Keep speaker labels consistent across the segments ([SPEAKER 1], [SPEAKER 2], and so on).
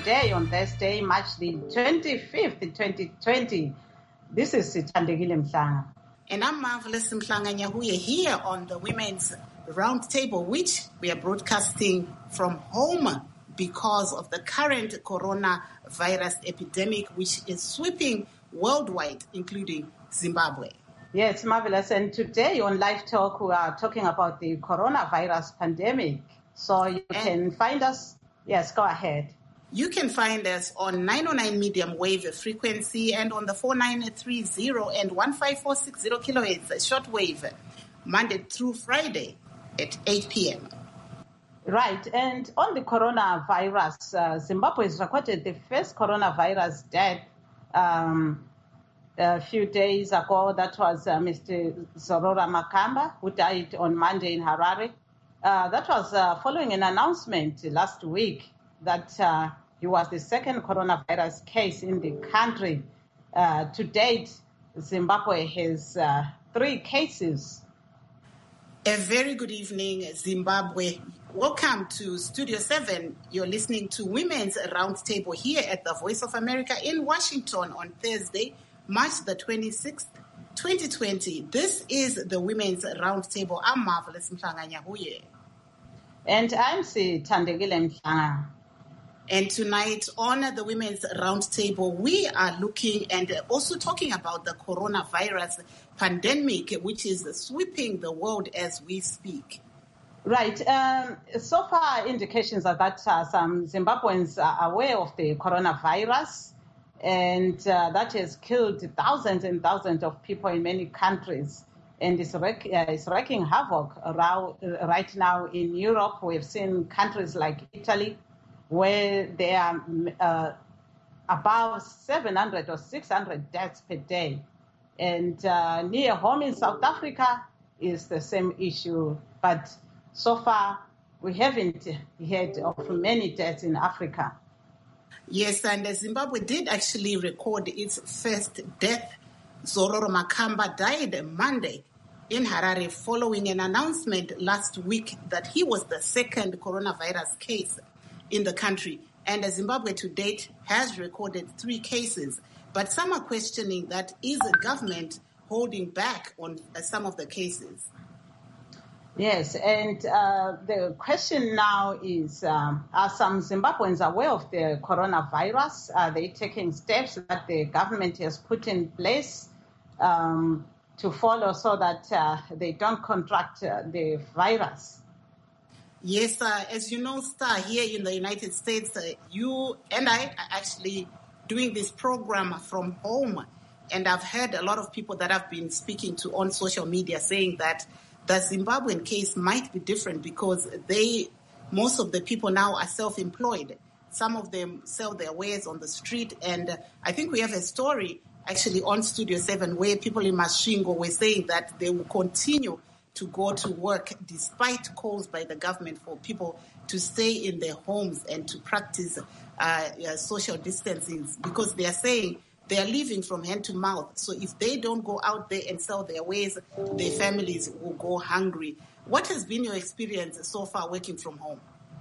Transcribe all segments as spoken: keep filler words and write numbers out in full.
[SPEAKER 1] today on Thursday, March the twenty-fifth, twenty twenty. This is Thandekile Mhlanga.
[SPEAKER 2] And I'm Marvelous Mhlanga Nyahuye here on the Women's Roundtable, which we are broadcasting from home because of the current coronavirus epidemic, which is sweeping worldwide, including Zimbabwe.
[SPEAKER 1] Yes, Marvelous. And today on Live Talk, we are talking about the coronavirus pandemic. So you and can find us. Yes, go ahead.
[SPEAKER 2] You can find us on nine oh nine medium wave frequency and on the four nine three zero and one five four six zero kilohertz shortwave, Monday through Friday at eight p.m.
[SPEAKER 1] Right. And on the coronavirus, uh, Zimbabwe has recorded the first coronavirus death um, a few days ago. That was uh, Mister Zorora Makamba, who died on Monday in Harare. Uh, that was uh, following an announcement last week that uh, he was the second coronavirus case in the country. Uh, to date, Zimbabwe has uh, three cases.
[SPEAKER 2] A very good evening, Zimbabwe. Welcome to Studio seven. You're listening to Women's Roundtable here at the Voice of America in Washington on Thursday, March the twenty-sixth, twenty twenty. This is the Women's Roundtable. I'm Marvelous Mhlanga Nyahuye.
[SPEAKER 1] And I'm Si Thandekile Mhlanga.
[SPEAKER 2] And tonight on the Women's Roundtable, we are looking and also talking about the coronavirus pandemic, which is sweeping the world as we speak.
[SPEAKER 1] Right. Um, so far, indications are that uh, some Zimbabweans are aware of the coronavirus, and uh, that has killed thousands and thousands of people in many countries, and is wreak, uh, is wreaking havoc around, uh, right now in Europe. We've seen countries like Italy, where there are uh, above seven hundred or six hundred deaths per day. And uh, near home in South Africa is the same issue. But so far, we haven't heard of many deaths in Africa.
[SPEAKER 2] Yes, and Zimbabwe did actually record its first death. Zorora Makamba died Monday in Harare following an announcement last week that he was the second coronavirus case in the country. And Zimbabwe to date has recorded three cases. But some are questioning that is the government holding back on some of the cases.
[SPEAKER 1] Yes, and uh, the question now is, um, are some Zimbabweans aware of the coronavirus? Are they taking steps that the government has put in place um, to follow so that uh, they don't contract uh, the virus?
[SPEAKER 2] Yes, uh, as you know, Star, here in the United States, uh, you and I are actually doing this program from home. And I've heard a lot of people that I've been speaking to on social media saying that the Zimbabwean case might be different because they, most of the people now are self-employed. Some of them sell their wares on the street. And uh, I think we have a story actually on Studio seven where people in Masvingo were saying that they will continue to go to work despite calls by the government for people to stay in their homes and to practice uh, uh, social distancing because they are saying they are living from hand to mouth. So if they don't go out there and sell their wares, their families will go hungry. What has been your experience so far working from home?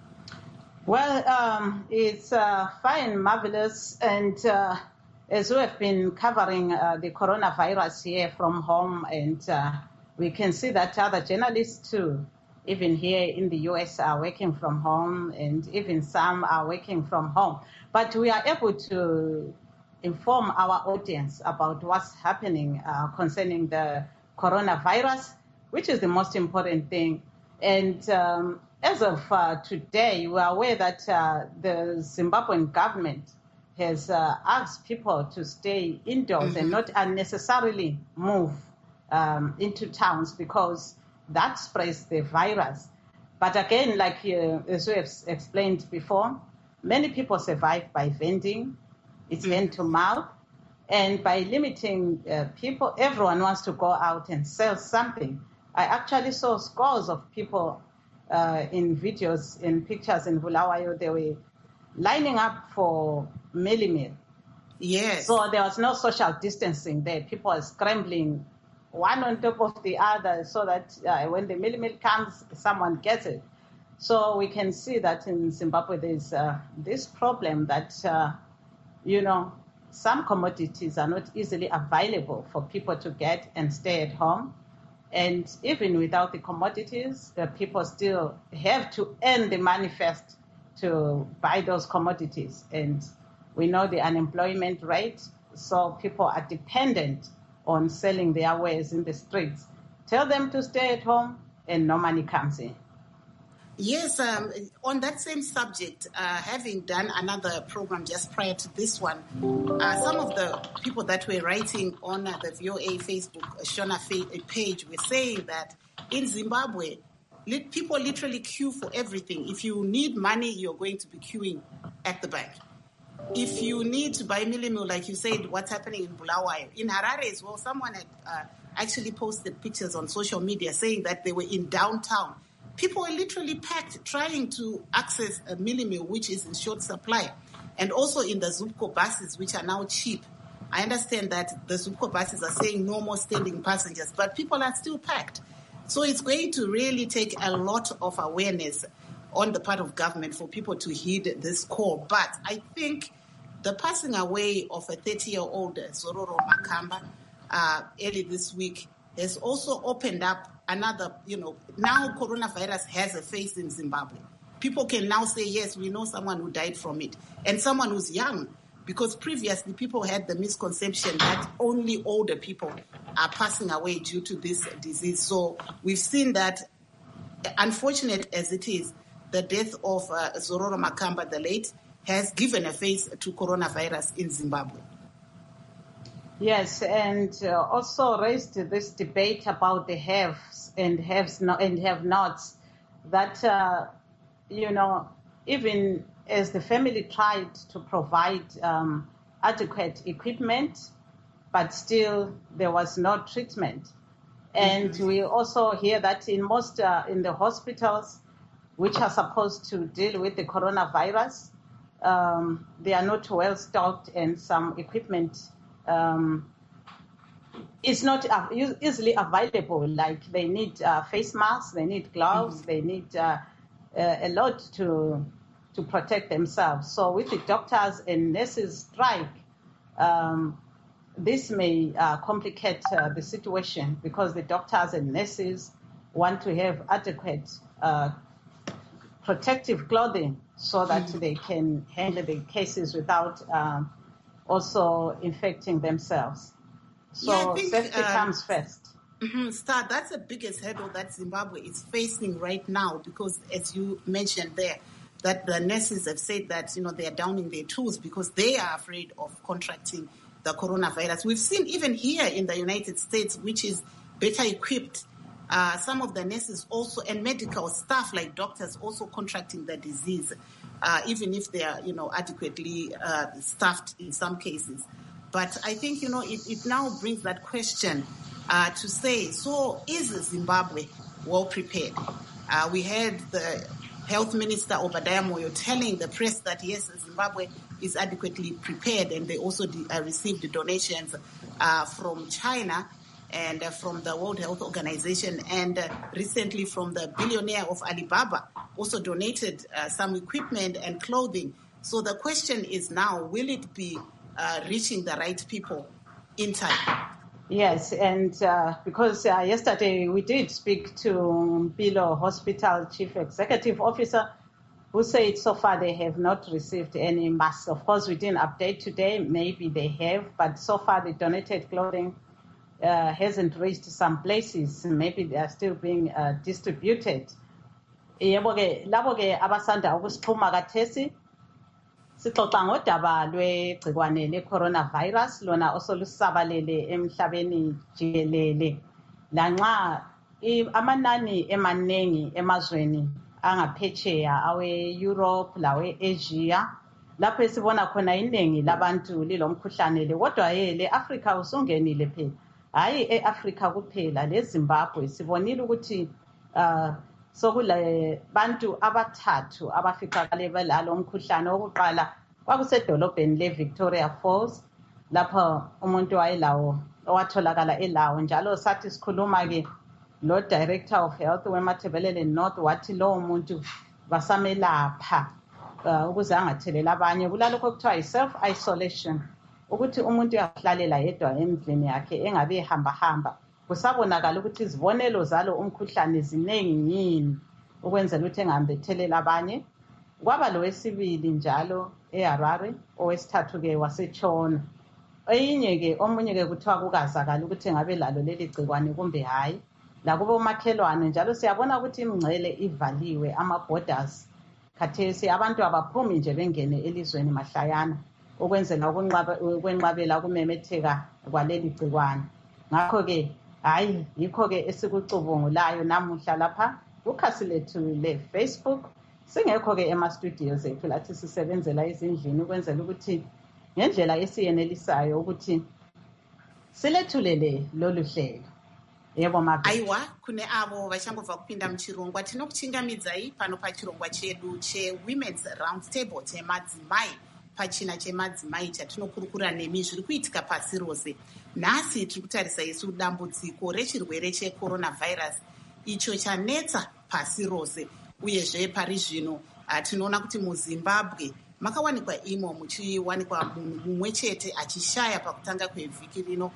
[SPEAKER 1] Well, um, it's uh, fine, Marvelous. And uh, as we have been covering uh, the coronavirus here from home, and uh, we can see that other journalists too, even here in the U S, are working from home, and even some are working from home. But we are able to inform our audience about what's happening uh, concerning the coronavirus, which is the most important thing. And um, as of uh, today, we are aware that uh, the Zimbabwean government has uh, asked people to stay indoors mm-hmm. and not unnecessarily move um, into towns because that spreads the virus. But again, like uh, as we have explained before, many people survive by vending. It's mm-hmm. hand to mouth. And by limiting uh, people, everyone wants to go out and sell something. I actually saw scores of people uh, in videos, in pictures in Bulawayo. They were lining up for mealie meal.
[SPEAKER 2] Yes.
[SPEAKER 1] So there was no social distancing there. People are scrambling one on top of the other so that uh, when the mealie meal comes, someone gets it. So we can see that in Zimbabwe there's uh, this problem that, uh, you know, some commodities are not easily available for people to get and stay at home. And even without the commodities, the people still have to earn the money first to buy those commodities. And we know the unemployment rate, so people are dependent on selling their wares in the streets. Tell them to stay at home and no money comes in.
[SPEAKER 2] Yes, um, on that same subject, uh, having done another program just prior to this one, uh, some of the people that were writing on uh, the V O A Facebook Shona page were saying that in Zimbabwe, li- people literally queue for everything. If you need money, you're going to be queuing at the bank. If you need to buy millimil, like you said, what's happening in Bulawayo. In Harare as well, someone had uh, actually posted pictures on social media saying that they were in downtown. People were literally packed trying to access a millimil, which is in short supply. And also in the Zupco buses, which are now cheap. I understand that the Zupco buses are saying no more standing passengers, but people are still packed. So it's going to really take a lot of awareness on the part of government for people to heed this call. But I think the passing away of a thirty-year-old Zororo Makamba uh, early this week has also opened up another, you know, now coronavirus has a face in Zimbabwe. People can now say, yes, we know someone who died from it, and someone who's young, because previously people had the misconception that only older people are passing away due to this disease. So we've seen that, unfortunate as it is, the death of uh, Zororo Makamba, the late, has given a face to coronavirus in Zimbabwe.
[SPEAKER 1] Yes, and uh, also raised this debate about the haves and haves no, and have-nots. That uh, you know, even as the family tried to provide um, adequate equipment, but still there was no treatment. And mm-hmm. we also hear that in most uh, in the hospitals, which are supposed to deal with the coronavirus, um, they are not well stocked, and some equipment Um, it's not uh, easily available. Like they need uh, face masks, they need gloves, mm-hmm. they need uh, uh, a lot to to protect themselves. So with the doctors and nurses strike, um, this may uh, complicate uh, the situation, because the doctors and nurses want to have adequate uh, protective clothing so that mm-hmm. they can handle the cases without um, also infecting themselves. So
[SPEAKER 2] yeah, I think,
[SPEAKER 1] safety
[SPEAKER 2] um,
[SPEAKER 1] comes first.
[SPEAKER 2] Mm-hmm, Star, that's the biggest hurdle that Zimbabwe is facing right now, because as you mentioned there, that the nurses have said that, you know, they are downing their tools because they are afraid of contracting the coronavirus. We've seen even here in the United States, which is better equipped, uh, some of the nurses also, and medical staff like doctors also contracting the disease, uh, even if they are, you know, adequately uh, staffed in some cases. But I think, you know, it, it now brings that question uh, to say, so is Zimbabwe well prepared? Uh, we had the Health Minister Obadiah Moyo telling the press that, yes, Zimbabwe is adequately prepared, and they also de- uh, received donations uh, from China and uh, from the World Health Organization, and uh, recently from the billionaire of Alibaba, also donated uh, some equipment and clothing. So the question is now, will it be uh, reaching the right people in time?
[SPEAKER 1] Yes, and uh, because uh, yesterday we did speak to Mpilo Hospital Chief Executive Officer, who said so far they have not received any masks. Of course, we didn't update today. Maybe they have, but so far the donated clothing uh, hasn't reached some places. Maybe they are still being uh, distributed. Yebo ke labo ke abasanda ukusixhuma kathesi sixoxa ngodaba lwegcikwane le-coronavirus, lona osolusabalele emhlabeni jikelele. Lanxa amanani emaningi emazweni angaphetsheya awe-Europe lawe-Asia, lapho esibona khona iningi labantu lilomkhuhlane le, kodwa ye le-Afrika usungenile phela. Hayi e-Afrika kuphela, le-Zimbabwe sibonile ukuthi uh, sokule bantu abathathu abaficakale belalo umkhuhlane. Owokuqala kwakusedolobheni le-Victoria Falls, lapho umuntu wayelawo owatholakala elawo. Njalo sathi sikhuluma ke lo director of health weMatabeleland North wathi lowo muntu basamelapha uh, ukuze angathelela abanye. Kulalokho okuthiwa yi-self isolation, ukuthi umuntu uyahlalela yedwa endlini yakhe engabe ehamba-hamba. Kusabonakala ukuthi izibonelo zalo umkhuhlane ziningi yini ukwenzela ukuthi engahambe ethelela abanye. Kwaba lowesibili njalo eHarare, owesithathu-ke wasetshona. Eyinye-ke omunye-ke kuthiwa kukazakala ukuthi ngabe lalo leli gcikwane kumbe hayi. Lakubo makhelwane njalo siyabona ukuthi imingcele ivaliwe, ama-borders. Khathesi abantu abaphumi nje bengene elizweni mahlayana ukwenzela ukwenqabela ukumemetheka kwaleli gcikwane. Ngakho-ke hayi yikho-ke esikucubungulayo namuhla lapha kukhasi lethu le-Facebook. Singekho-ke ema-studio zethu lathi sisebenzela ezindlini ukwenzela ukuthi ngendlela esiyenelisayo ukuthi silethulele lolu hlelo. Yebo Mabel.
[SPEAKER 2] Aiwa, kune avo vachangobva kupinda muchirongwa tinokuchingamidzai pano pachirongwa chedu chewomen's round table chemadzimai pachina chemadzimai chatinokurukura nemi zviri kuitika pasi rose. Nhasi tiri kutarisa isu dambudziko rechirwere checoronavirus icho chanetsa pasi rose, uyezve pari zvino tinoona kuti muZimbabwe makawanikwa imo muchiwanikwa munhu mumwe chete achishaya pakutanga kwevhiki rino.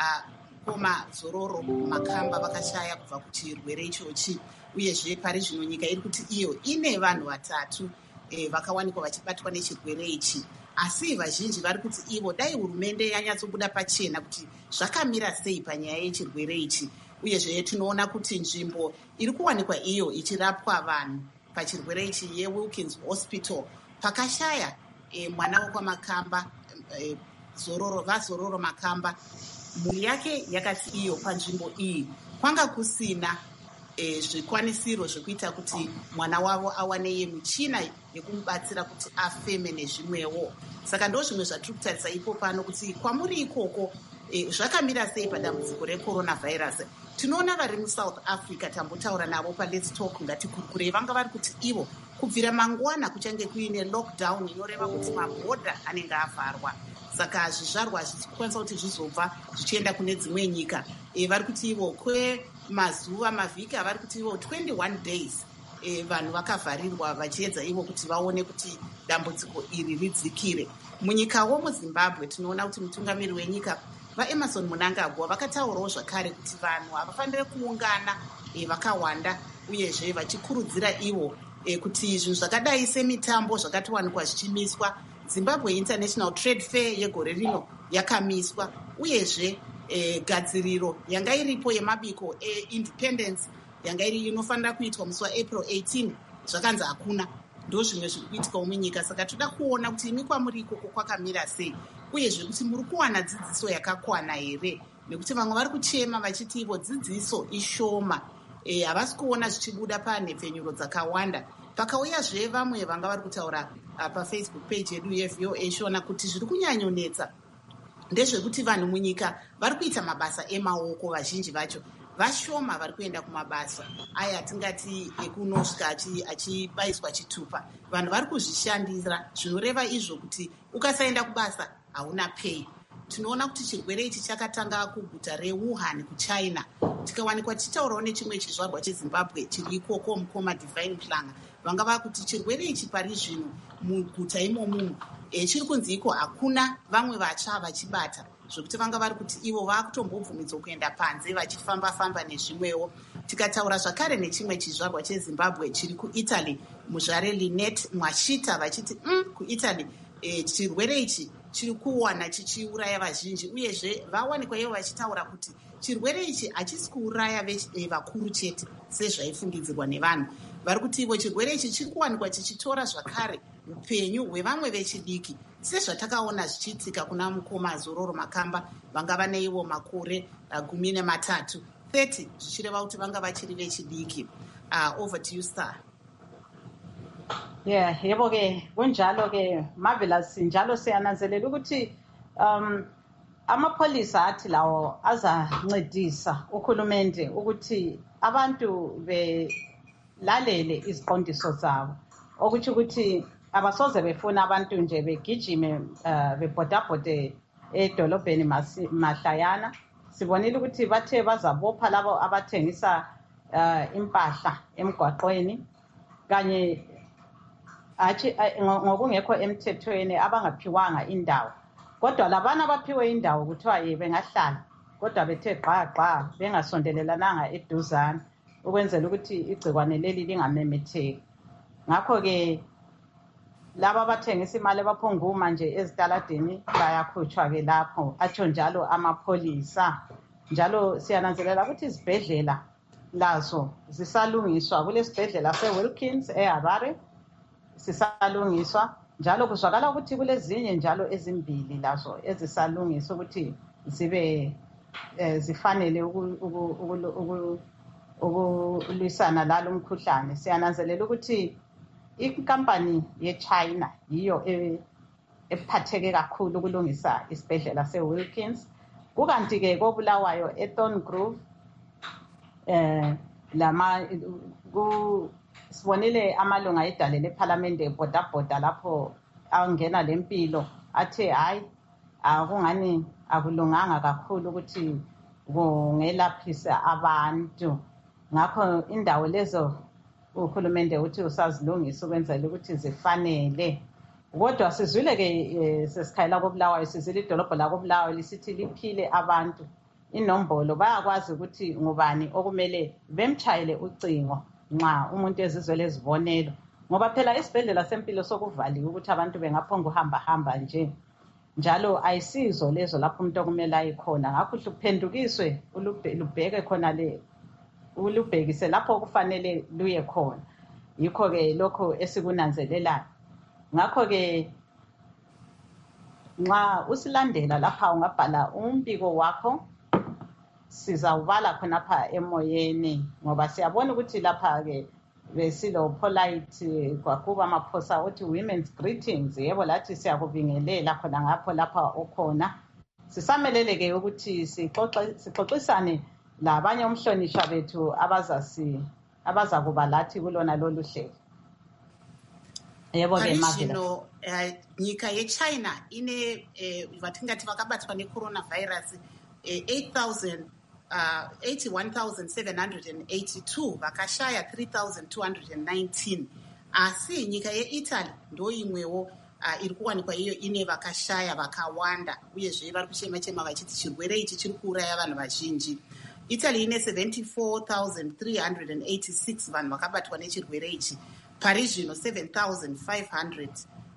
[SPEAKER 2] Koma Zororo Makamba vakashaya kubva kuchirwere ichochi, uyezve pari zvino nyika iri kuti iyo ine vanhu vatatu e, vakawanikwa vachibatwa nechirwere ichi. Asi vazhinji vari kuti ivo dai hurumende yanyatsobuda pachena kuti zvakamira sei panyaya yechirwere ichi. Uyezve tinoona kuti nzvimbo iri kuwanikwa iyo ichirapwa vanhu pachirwere ichi yeWilkins Hospital pakashaya e, mwana wokwaMakamba e, Zororo vaZororo Makamba. Mhuri yake yakati iyo panzvimbo iyi kwanga kusina e, zvikwanisiro zvekuita kuti mwana wavo awaneye michina yekumubatsira kuti afeme nezvimwewo. Saka ndo zvimwe zvatiri kutarisa ipo pano kuti kwamuri ikoko e, zvakamira sei padambudziko recoronavirus. Tinoona vari muSouth Africa tambotaura navo paLet's Talk ngatikurukure vanga vari kuti ivo kubvira mangwana kuchange kuine lockdown inoreva kuti mabhodha anenge avharwa. Saka zvizvarwa zvichikwanisa kuti zvizobva zvichienda kune dzimwe nyika. E, vari kuti ivo kwemazuva mavhiki avari kuti ivo twenty-one days e, vanhu vakavharirwa vachiedza ivo kuti vaone kuti dambudziko iri ridzikire. Munyikawo muZimbabwe tinoona kuti mutungamiri wenyika vaEmerson Mnangagwa vakataurawo zvakare kuti vanhu havafanire kuungana e, vakawanda, uyezve vachikurudzira ivo e, kuti zvinhu zvakadai semitambo zvakatiwanikwa zvichimiswa. Zimbabwe International Trade Fair yegore rino yakamiswa, uyezve e, gadziriro yanga iripo yemabiko eindependence yanga iri inofanira kuitwa musi waApril eighteenth zvakanzi hakuna. Ndo zvimwe zviri kuitika munyika. Saka toda kuona kuti imi kwamuri ikoko kwakamira sei, uyezve kuti muri kuwana dzidziso yakakwana here, nekuti vamwe vari kuchema vachiti ivo dzidziso ishoma e, havasi kuona zvichibuda panhepfenyuro dzakawanda. Pakauyazve vamwe vanga vari kutaura uh, pafacebook page yedu yeV O A shona kuti zviri kunyanyonetsa ndezvekuti vanhu munyika vari kuita mabasa emaoko, vazhinji vacho vashoma vari kuenda kumabasa aya atingati ekunosvika achibayiswa chitupa. Vanhu vari kuzvishandira, zvinoreva izvo kuti ukasaenda kubasa hauna pay. Tinoona kuti chirwere ichi chakatanga kuguta reWuhan kuChina, tikawanikwa tichitaurawo nechimwe chizvarwa cheZimbabwe chiri ikoko mukoma Divine Planga. Vanga vava kuti chirwere ichi pari zvino muguta imomo e, chiri kunzi iko hakuna vamwe vatsva vachibata, zvokuti vanga vari kuti ivo vakutombobvumidzwa kuenda panze vachifamba-famba nezvimwewo. Tikataura zvakare nechimwe chizvarwa cheZimbabwe chiri kuItaly, muzvare Linet Mwashita vachiti mm, kuItaly e, chirwere ichi chiri kuwana chichiuraya vazhinji, uyezve vawanikwa ivo vachitaura kuti chirwere ichi hachisi kuuraya vakuru chete sezvaifungidzirwa nevanhu. Vari kuti ivo chirwere ichi chiri kuwanikwa chichitora zvakare upenyu hwevamwe vechidiki, sezvatakaona zvichiitika kuna mukoma Zororo Makamba vanga vane ivo makore uh, gumi nematatu thirty, zvichireva kuti vanga vachiri vechidiki. Uh, over to you, Star.
[SPEAKER 1] Yeah, yebo ke kunjalo ke Marvelous, njalo siyananzelela ukuthi um amapholisa athi lawo azancedisa uhulumende ukuthi abantu belalele iziqondiso zabo, okuthi ukuthi abasoze befuna abantu nje begijime uh, bebhodabhode edolobheni mahlayana. Sibonile ukuthi bathe bazabopha labo abathengisa uh, impahla emgwaqweni, kanye athi ngokungekho emthethweni abangaphiwanga indawo. Kodwa labana abaphiwe indawo kuthiwa ye bengahlala kodwa bethe gqa gqa bengasondelelananga eduzane ukwenzela ukuthi igcikwane leli lingamemetheki. Ngakho-ke laba abathengisa imali abaphonguma nje ezitaladeni bayakhutshwa-ke lapho, atsho njalo amapholisa. Njalo siyananzelela ukuthi izibhedlela lazo zisalungiswa. Kulesibhedlela se-Wilkins eHarare sisalungiswa, njalo kuzwakala ukuthi kulezinye njalo ezimbili lazo ezisalungiswa ukuthi zibe eh, zifanele ukulwisana lalo mkhuhlane. Siyananzelela ukuthi inkampani ye-China yiyo ephatheke kakhulu ukulungisa isibhedlela se-Wilkins. Kukanti-ke koBulawayo eThorngrove eh lama sibonile amalunga edale lephalamende ebhodabhoda lapho angena lempilo athe hayi akungani akulunganga kakhulu ukuthi kungelaphisa abantu. Ngakho indawo lezo uhulumende uthi usazilungisa ukwenzela ukuthi zifanele. Kodwa sizwile-ke sesikhayela koBulawayo, sizwile idolobho lakoBulawayo lisithi liphile abantu inombolo, bayakwazi ukuthi ngubani okumele bemtshayele ucingo nxa umuntu ezizwe lezibonelo, ngoba phela isibhedlela sempilo sokuvaliwe ukuthi abantu bengaphonga uhamba hamba nje, njalo ayisizo lezo lapho umuntu okumele ayikhona. Ngakho luphendukiswe lubheke khona le ulubhekise lapho kufanele luye khona. Yikho-ke lokho esikunanzelelayo. Ngakho-ke nxa usilandela lapha ungabhala umbiko wakho, sizawubala khonapha emoyeni, ngoba siyabona ukuthi lapha-ke besilo polite kwakuba amaphosa uthi women's greetings. Yebo, lathi siyakubingelela khona ngapho lapha okhona. Sisamelele-ke ukuthi sixoxe sixoxisane labanye umhlonishwa bethu abazasi abazakuba lathi kulona lolu hlelo. Yebo ke
[SPEAKER 2] Mavela. Nyika yeChina ine vatingati vakabatwa necoronavirus eight thousand uh, eighty-one thousand seven hundred eighty-two vakashaya three thousand two hundred nineteen. Asi nyika yeItaly ndo imwewo uh, iri kuwanikwa iyo ine vakashaya vakawanda uyezve vari kuchema chema vachiti chirwere ichi chiri kuuraya vanhu vazhinji. Italy ine seventy-four thousand three hundred eighty-six vanhu vakabatwa nechirwere ichi. Paris zvino seven thousand five hundred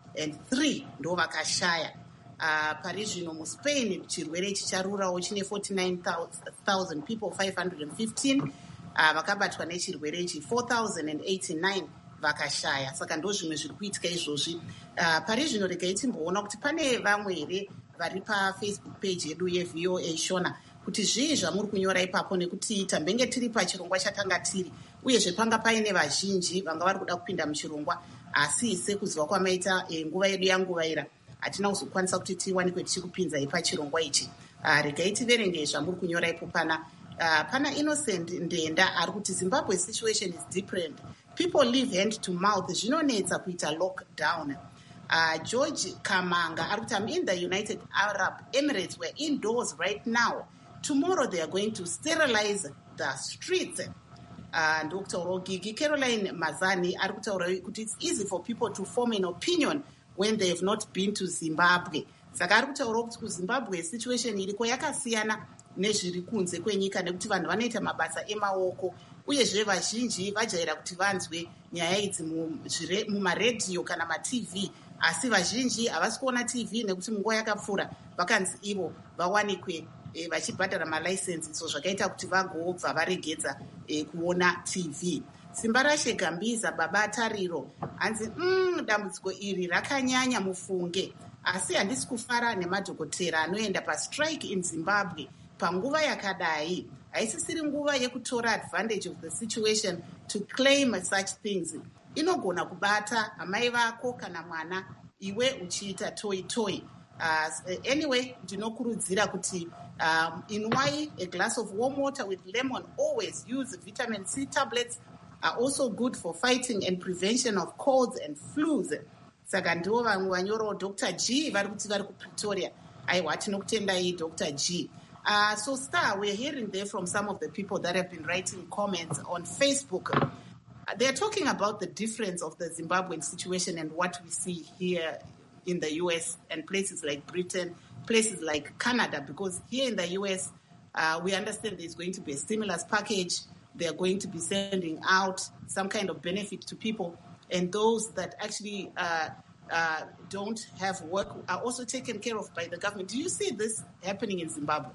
[SPEAKER 2] three ndo vakashaya. Uh, Paris zvino muSpain chirwere ichi charurawo chine forty-nine thousand people five hundred fifteen uh, vakabatwa nechirwere ichi, four thousand eighty-nine vakashaya. Saka ndo zvimwe zviri kuitika izvozvi. Uh, Paris zvino regai timboona kuti pane vamwe here vari paFacebook page yedu yeV O A Shona kuti zvii zvamuri kunyora ipapo, nekuti tambenge tiri pachirongwa chatanga tiri uyezve panga paine vazhinji vanga vari kuda kupinda muchirongwa, asi sekuziva kwamaita e, nguva yedu yanguvaira hatina kuzokwanisa kuti tiwanikwe tichikupinzai pachirongwa ichi. Uh, regai tiverenge zvamuri kunyora ipo pana. Uh, pana Innocent Ndenda ari kuti Zimbabwe situation is different. People live hand to mouth. Zvinonetsa kuita lockdown. Uh, George Kamanga ari kuti I'm in the United Arab Emirates. We're indoors right now. Tomorrow they are going to sterilize the streets. Uh, Doctor Rogigi Caroline Mazani ari kutaura kuti it's easy for people to form an opinion when they have not been to Zimbabwe. Saka ari kutaura kuti kuZimbabwe situation iriko yakasiyana nezviri kunze kwenyika, nekuti vanhu vanoita mabasa emaoko uyezve vazhinji vajaira kuti vanzwe nyaya idzi mumaredhiyo kana maTV, asi vazhinji havasi kuona T V nekuti munguva yakapfuura vakanzi ivo vawanikwe E, vachibhadhara malaisensi, so zvakaita kuti vagobva varegedza e, kuona T V. Simbarashe Gambiza baba Tariro anzi mm, dambudziko iri rakanyanya mufunge, asi handisi kufara nemadhokotera anoenda pastrike in Zimbabwe panguva yakadai. Haisisiri nguva yekutora advantage of the situation to claim such things. Inogona kubata amai vako kana mwana iwe uchiita toy toy. Uh, anyway, ndinokurudzira kuti um, inwai a glass of warm water with lemon. Always use vitamin C tablets, are also good for fighting and prevention of colds and flus. Saka ndivo vamwe vanyorawo Doctor G vari kuti vari kuPretoria. Aiwa, tinokutendai Doctor G. Uh, so Star, we're hearing there from some of the people that have been writing comments on Facebook. they're talking about the difference of the Zimbabwean situation and what we see here in the U S and places like Britain, places like Canada, because here in the U S, uh, we understand there's going to be a stimulus package. They're going to be sending out some kind of benefit to people, and those that actually uh, uh, don't have work are also taken care of by the government. Do you see this happening in Zimbabwe?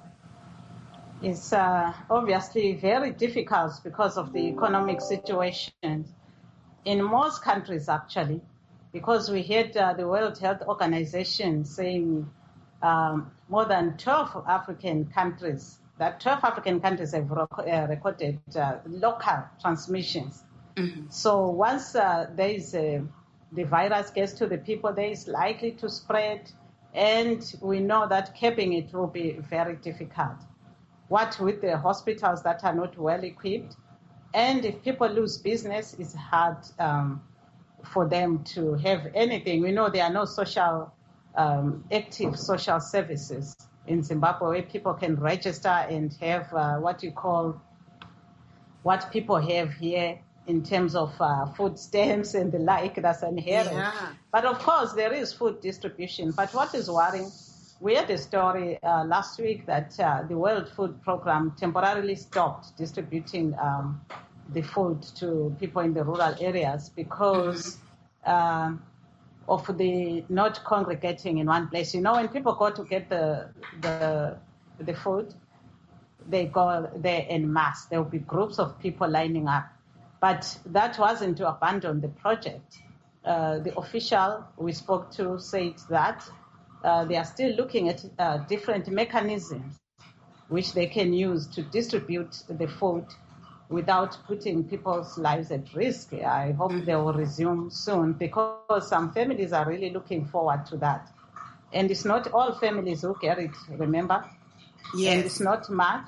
[SPEAKER 1] It's uh, obviously very difficult because of the economic situation in most countries, actually, because we had uh, the World Health Organization saying um, more than twelve African countries, that twelve African countries have rec- uh, recorded uh, local transmissions. Mm-hmm. So once uh, there is a, the virus gets to the people, there is likely to spread, and we know that capping it will be very difficult. What with the hospitals that are not well equipped, and if people lose business, it's hard um, for them to have anything. We know there are no social, um, active social services in Zimbabwe where people can register and have uh, what you call, what people have here in terms of uh, food stamps and the like. That's inherent. Yeah. But of course, there is food distribution. But what is worrying, we had a story uh, last week that uh, the World Food Program temporarily stopped distributing um, the food to people in the rural areas because uh, of the not congregating in one place. You know, when people go to get the the, the food, they go there en masse. There will be groups of people lining up. But that wasn't to abandon the project. Uh, the official we spoke to said that Uh, they are still looking at uh, different mechanisms which they can use to distribute the food without putting people's lives at risk. I hope mm-hmm. they will resume soon because some families are really looking forward to that. And it's not all families who get it, remember? Yes. And it's not much.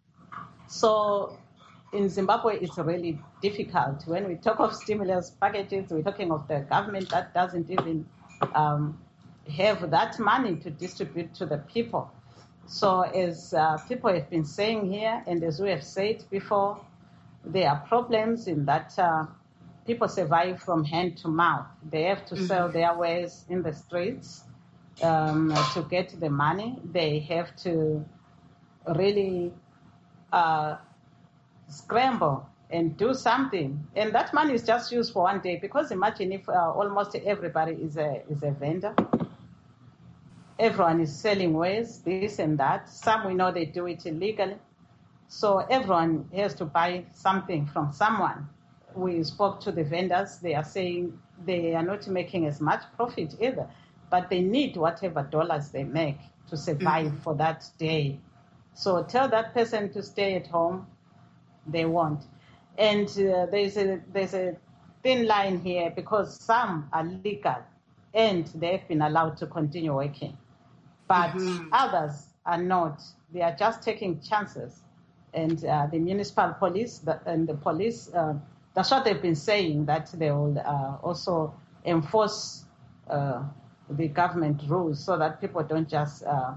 [SPEAKER 1] So in Zimbabwe, it's really difficult. When we talk of stimulus packages, we're talking of the government that doesn't even um, have that money to distribute to the people. So as uh, people have been saying here, and as we have said before, there are problems in that uh, people survive from hand to mouth. They have to mm-hmm. sell their wares in the streets um, to get the money. They have to really uh, scramble and do something. And that money is just used for one day, because imagine if uh, almost everybody is a is a vendor. Everyone is selling wares, this and that. Some we know they do it illegally. So everyone has to buy something from someone. We spoke to the vendors. They are saying they are not making as much profit either, but they need whatever dollars they make to survive mm-hmm. for that day. So tell that person to stay at home, they won't. And uh, there's a there's a thin line here, because some are legal and they have been allowed to continue working. But mm-hmm. others are not. They are just taking chances. And uh, the municipal police the, and the police, uh, that's what they've been saying, that they will uh, also enforce uh, the government rules so that people don't just, uh,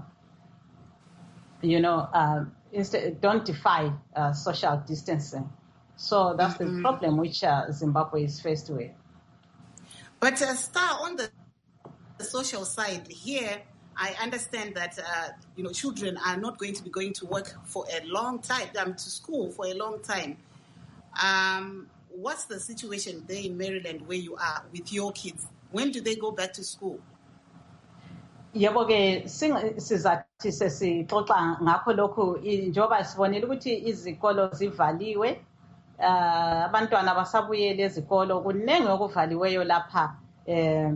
[SPEAKER 1] you know, uh, instead, don't defy uh, social distancing. So that's mm-hmm. the problem which uh, Zimbabwe is faced with.
[SPEAKER 2] But uh, Star, on the social side here, I understand that, uh, you know, children are not going to be going to work for a long time, um, to school for a long time. Um, what's the situation there in Maryland where you are with your kids? When do they go back to school?
[SPEAKER 1] Yebo ke sizathi sesixoxa ngakho lokhu njengoba sibonile ukuthi izikolo zivaliwe, abantwana basabuyele ezikolo, kunenge okuvaliweyo lapha eh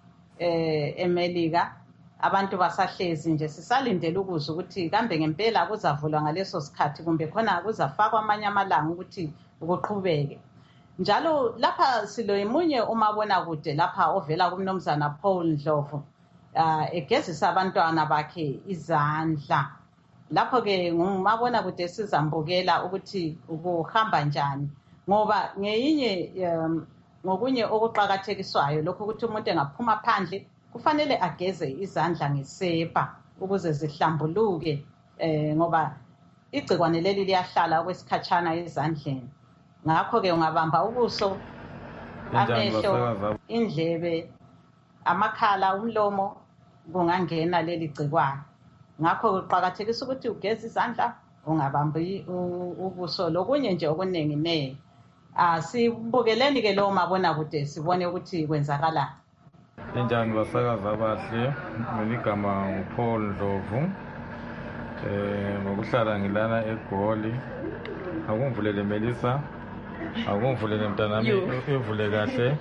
[SPEAKER 1] eMelika. Abantu basahlezi nje sisalindele ukuzwa ukuthi kambe ngempela kuzavulwa ngaleso sikhathi kumbe khona kuzafakwa amanye amalanga ukuthi ukuqhubeke. Njalo lapha silo emunye umabona kude lapha ovela kumnumzana Paul Ndlovu uh, egezisa abantwana bakhe izandla. Lapho ke ngumabona kude sizambukela ukuthi ukuhamba njani, ngoba ngeyinye um, ngokunye okuqhakathekiswayo lokho ukuthi umuntu engaphuma phandle kufanele ageze izandla ngesepa ukuze zihlambuluke, eh, ngoba igcikwane leli liyahlala kwesikhatshana ezandleni. ngakho-ke ungabamba ubuso, amehlo, indlebe, amakhala, umlomo, kungangena leli gcikwane. Ngakho kuqakathekisa ukuthi ugeze izandla, ungabambi ubuso, lokunye nje okuningi ningi. Asibukeleni ke lo mabonakude sibone ukuthi kwenzakalani.
[SPEAKER 3] Linjani basakazi abahle, mina igama nguPaul Ndlovu. Eh ngokuhlala ngilana eGoli. Akungivulele Melissa. Akungivulele mntanami ivule kahle.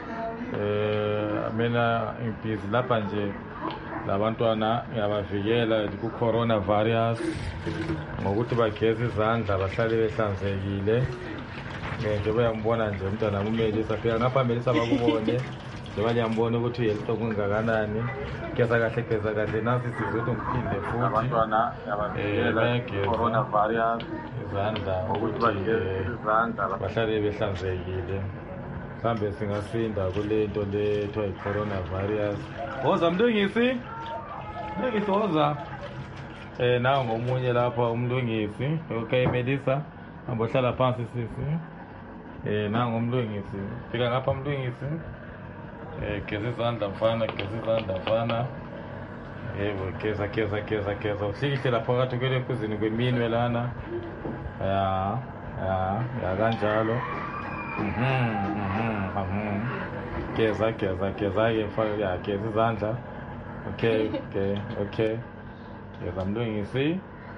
[SPEAKER 3] Eh mina ngibhizi lapha nje labantwana yabavikela ku coronavirus ngokuthi bageze izandla bahlale behlanzekile. Nje bayambona nje umntana uMelisa phela ngapha Melisa bakubone njengoba liyambona ukuthi yelito kungakanani keza kahle keza kahle nasi sizothi ngiphinde futhi abantwana yabavikela coronavirus izandla ukuthi bageze izandla bahlale behlanzekile. Mhlambe singasinda kule nto le ethiwa i-coronavirus. Woza mlungisi, mlungisi woza. Eh nawo ngomunye lapha umlungisi. Okay Melisa, ambohlala phansi sisi. Eh nango umlungisi. Fika ngapha umlungisi. Eh geza izandla mfana, geza izandla mfana. Yebo geza geza geza geza. Usikile lapha phakathi kwele kuzini kweminwe lana. Ya, ya, ya kanjalo. Mhm, mhm, mhm. Geza geza geza ke mfana ya geza izandla. Okay, okay, okay. Geza mlungisi.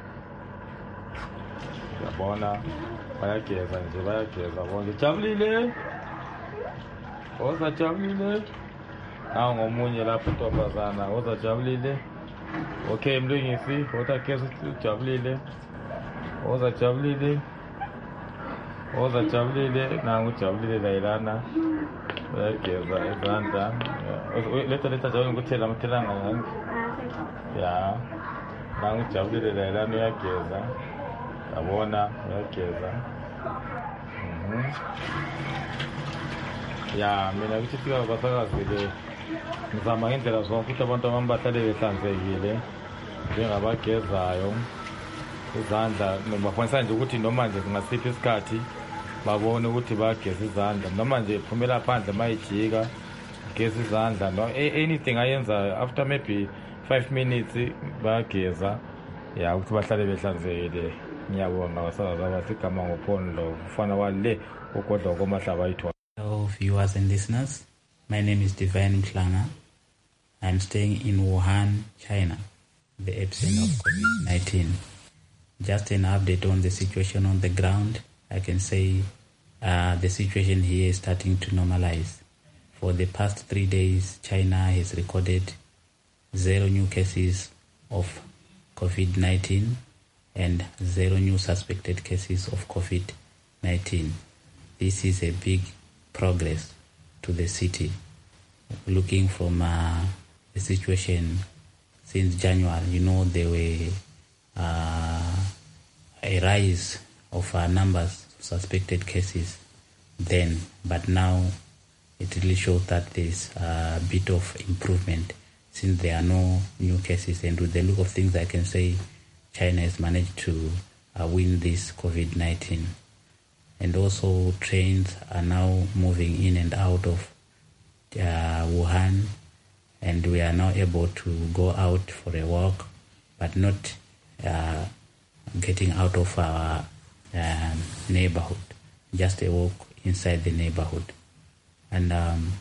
[SPEAKER 3] Yabona bayageza nje bayageza bonke. Jabulile. Woza jabulile. Nawo ngomunye lapho intombazana woza jabulile. Okay mlungisi, woza geza jabulile. Woza jabulile. Woza jabulile nangu jabulile layilana. Bayageza izandla. Leta leta jabulile ukuthela amthelanga ngani. Ya. Nangu jabulile layilana uyageza. Yabona uyageza. Mhm. Ya mina ukuthi sika basakazile ngizama ngendlela zonke ukuthi abantu abambahlale behlanzekile njengabagezayo izandla nobafanisa nje ukuthi noma nje singasiphi isikhathi babone ukuthi bageza izandla noma nje phumela phandle mayijika geza izandla no anything ayenza after maybe five minutes bageza ya ukuthi bahlale behlanzekile. Ngiyabonga basakazi abasigama ngoPaul Ndlovu ufana wale ugodla komahlaba ayithiwa.
[SPEAKER 4] Hello viewers and listeners, my name is Divine Mhlanga. I'm staying in Wuhan, China, the epicenter of COVID nineteen. Just an update on the situation on the ground. I can say uh, the situation here is starting to normalize. For the past three days, China has recorded zero new cases of COVID nineteen and zero new suspected cases of COVID nineteen. This is a big progress to the city. Looking from uh, the situation since January, you know, there were uh, a rise of uh, numbers of suspected cases then, but now it really shows that there's a bit of improvement since there are no new cases. And with the look of things, I can say China has managed to uh, win this COVID nineteen. And also trains are now moving in and out of uh, Wuhan, and we are now able to go out for a walk, but not uh, getting out of our uh, neighborhood, just a walk inside the neighborhood. And um,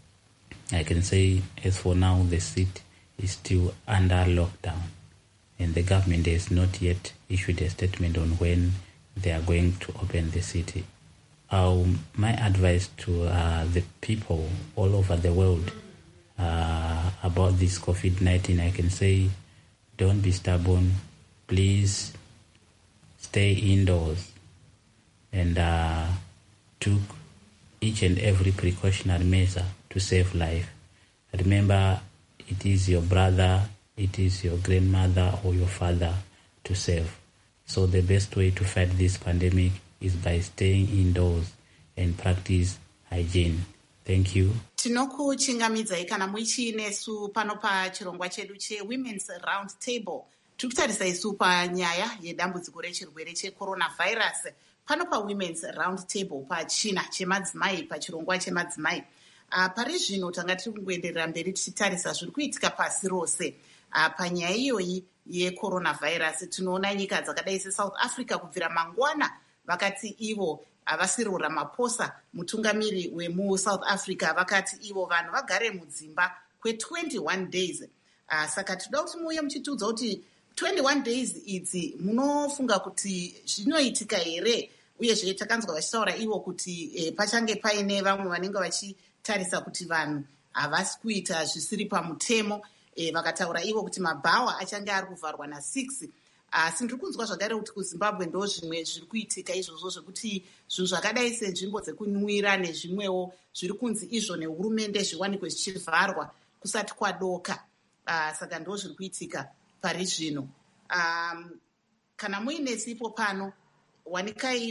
[SPEAKER 4] I can say, as for now, the city is still under lockdown, and the government has not yet issued a statement on when they are going to open the city. Um, my advice to uh, the people all over the world uh, about this COVID nineteen, I can say, don't be stubborn. Please stay indoors and uh, took each and every precautionary measure to save life. Remember, it is your brother, it is your grandmother or your father to save. So the best way to fight this pandemic is by staying indoors and practice hygiene. Thank you.
[SPEAKER 2] Tinokuchingamidzai kana muchinesu pano pachirongwa chedu cheWomen's Round Table. Tikutarisa isu panyaya yedambudziko rechirwere cheCoronavirus pano pawomen's round table pachina chemadzimai pachirongwa chemadzimai. Uh, pari zvino tanga tiri kungoenderera mberi tichitarisa zviri kuitika pasi rose uh, panyaya iyoyi yecoronavirus. Tinoona nyika dzakadai seSouth Africa kubvira mangwana vakati ivo Vasiro Ramaphosa, mutungamiri wemuSouth Africa, vakati ivo vanhu vagare mudzimba kwe twenty-one days. Uh, saka toda kuti muuye muchitiudza kuti twenty-one days idzi munofunga kuti zvinoitika here, uyezve takanzwa vachitaura ivo kuti eh, pachange paine vamwe vanenge vachitarisa kuti vanhu havasi kuita zvisiri pamutemo. E, vakataura ivo kuti mabhawa achange ari kuvharwa nasix. Asi ndiri kunzwa zvakare kuti kuZimbabwe ndo zvimwe zviri kuitika izvozvo zvekuti zvinhu zvakadai senzvimbo dzekunwira nezvimwewo zviri kunzi izvo nehurumende zviwanikwe zvichivharwa kusati kwadoka. Uh, saka ndo zviri kuitika pari zvino. Um, kana muine sipo pano, wanikai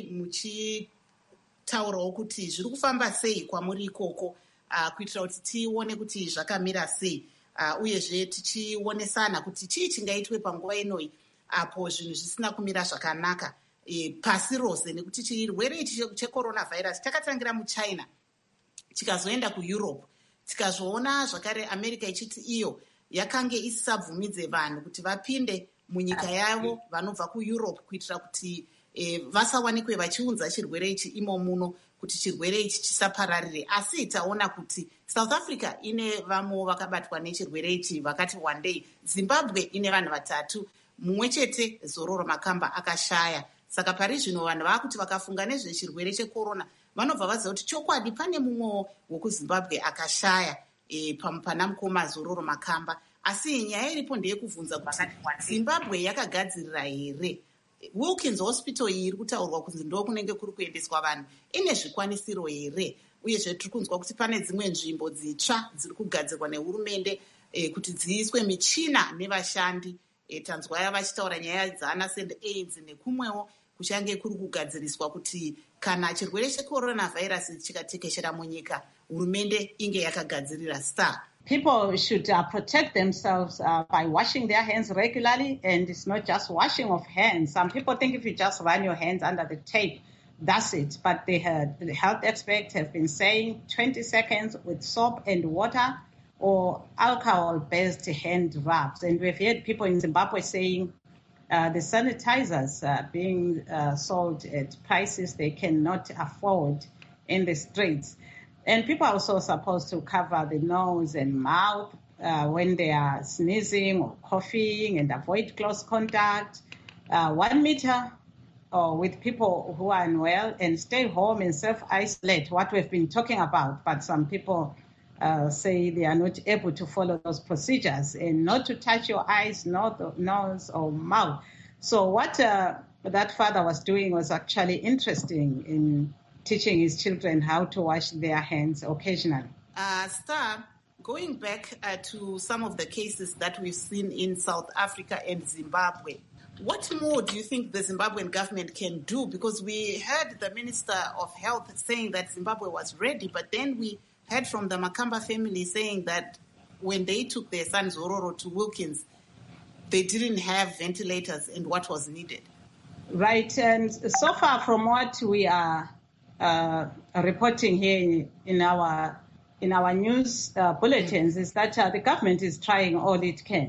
[SPEAKER 2] muchitaurawo kuti zviri kufamba sei kwamuri ikoko, uh, kuitira kuti tione kuti zvakamira sei. Uh, uyezve tichionesana kuti chii chingaitwe panguva inoi apo zvinhu zvisina kumira zvakanaka e, pasi rose, nekuti chirwere ichi checoronavirus chakatangira muChina chikazoenda kuEurope, tikazoona zvakare America ichiti iyo yakange isisabvumidze vanhu kuti vapinde munyika yavo vanobva kuEurope kuitira kuti e, vasawanikwe vachiunza chirwere ichi imo muno kuti chirwere ichi chisapararire. Asi taona kuti South Africa ine vamwe vakabatwa nechirwere ichi vakati one day. Zimbabwe ine vanhu vatatu, mumwe chete Zororo Makamba akashaya. Saka pari zvino vanhu vakuti vakafunga nezvechirwere checorona vanobva vaziva kuti chokwadi pane mumwe wekuZimbabwe akashaya e, pana mukoma Zororo Makamba. Asi nyaya iripo ndeyekubvunza kuti Zimbabwe yakagadzirira here? Wilkins Hospital iyi iri kutaurwa kunzi ndo kunenge kuri kuendeswa vanhu ine zvikwanisiro here? Uyezve tiri kunzwa kuti pane dzimwe nzvimbo dzitsva dziri kugadzirwa nehurumende e, kuti dziiswe michina nevashandi. E, tanzwa vachitaura nyaya dzaana send aids nekumwewo kuchange kuri kugadziriswa kuti kana chirwere checoronavirus chikatekeshera munyika hurumende inge yakagadzirira star.
[SPEAKER 1] People should uh, protect themselves uh, by washing their hands regularly, and it's not just washing of hands. Some people think if you just run your hands under the tape, that's it. But they had, the health experts have been saying twenty seconds with soap and water or alcohol-based hand rubs. And we've heard people in Zimbabwe saying uh, the sanitizers uh, being uh, sold at prices they cannot afford in the streets. And people are also supposed to cover the nose and mouth uh, when they are sneezing or coughing, and avoid close contact, uh, one meter or with people who are unwell, and stay home and self-isolate, what we've been talking about. But some people uh, say they are not able to follow those procedures, and not to touch your eyes, not nose or mouth. So what uh, that father was doing was actually interesting in teaching his children how to wash their hands occasionally.
[SPEAKER 2] Uh, Star, going back uh, to some of the cases that we've seen in South Africa and Zimbabwe, what more do you think the Zimbabwean government can do? Because we heard the Minister of Health saying that Zimbabwe was ready, but then we heard from the Makamba family saying that when they took their son Zororo to Wilkins, they didn't have ventilators and what was needed.
[SPEAKER 1] Right, and so far from what we are Uh, reporting here in, in our in our news uh, bulletins is that uh, the government is trying all it can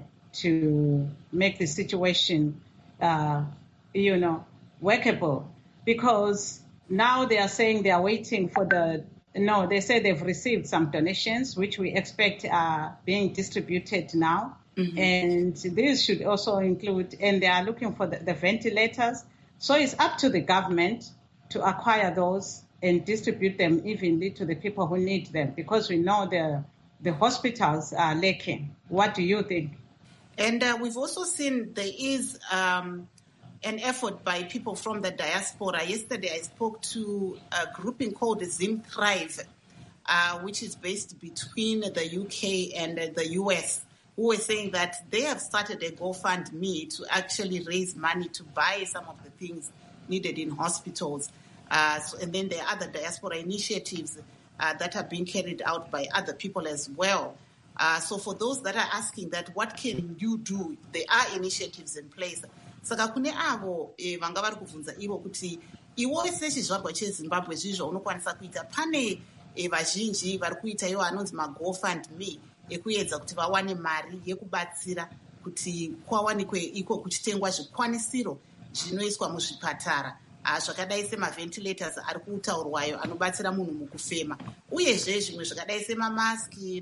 [SPEAKER 1] to make the situation, uh, you know, workable. Because now they are saying they are waiting for the. No, they say they've received some donations, which we expect are being distributed now, mm-hmm. and this should also include. And they are looking for the, the ventilators. So it's up to the government to acquire those and distribute them evenly to the people who need them, because we know the the hospitals are lacking. What do you think?
[SPEAKER 2] And uh, we've also seen there is um, an effort by people from the diaspora. Yesterday I spoke to a grouping called Zim Thrive, uh, which is based between the U K and uh, the U S, who were saying that they have started a GoFundMe to actually raise money to buy some of the things needed in hospitals. Uh, so, and then there are other diaspora initiatives uh, that are being carried out by other people as well. Uh, so for those that are asking that, what can you do? There are initiatives in place. Saka kune avo vanga vari kubvunza ivo kuti iwo sechizvarwa chezimbabwe zvizvo unokwanisa kuita. Pane e, vazhinji vari kuita iwo anonzi magofundme ekuedza kuti vawane mari yekubatsira kuti kwawanikwe iko kuchitengwa zvikwanisiro zvinoiswa muzvipatara zvakadai semaventilators ari kutaurwayo anobatsira munhu mukufema, uyezve zvimwe zvakadai semamaski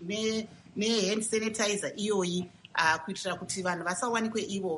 [SPEAKER 2] nehand sanitizer iyoyi kuitira kuti vanhu vasawanikwe ivo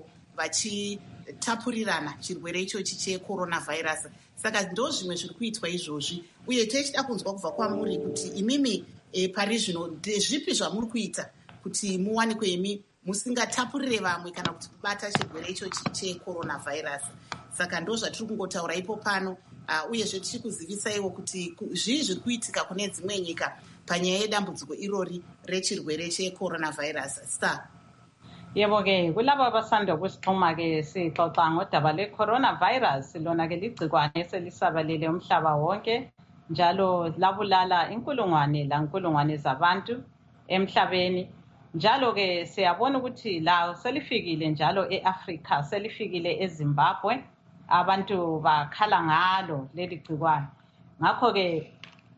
[SPEAKER 2] vachitapurirana chirwere ichochi checoronavirus. Saka ndo zvimwe zviri kuitwa izvozvi, uye tichida kunzwa kubva kwamuri kuti imimi e, pari zvino ndezvipi zvamuri kuita kuti muwanikwe imi musingatapurire vamwe kana kuti kubata chirwere ichochi checoronavirus. Saka ndo zvatiri kungotaura ipo pano, uh, uyezve tichi kuzivisaiwo kuti zvii zviri kuitika kune dzimwe nyika panyaya yedambudziko irori rechirwere checoronavirus. Star.
[SPEAKER 1] Yebo ke kulabo abasanda kusixhuma ke sixoxa ngodaba le-coronavirus, lona ke ligcikwane eselisabalele umhlaba wonke njalo labulala inkulungwane lankulungwane zabantu emhlabeni. Njalo ke siyabona ukuthi la selifikile njalo e-Africa, selifikile eZimbabwe, abantu bakhala ngalo leli gcikwane. Ngakho ke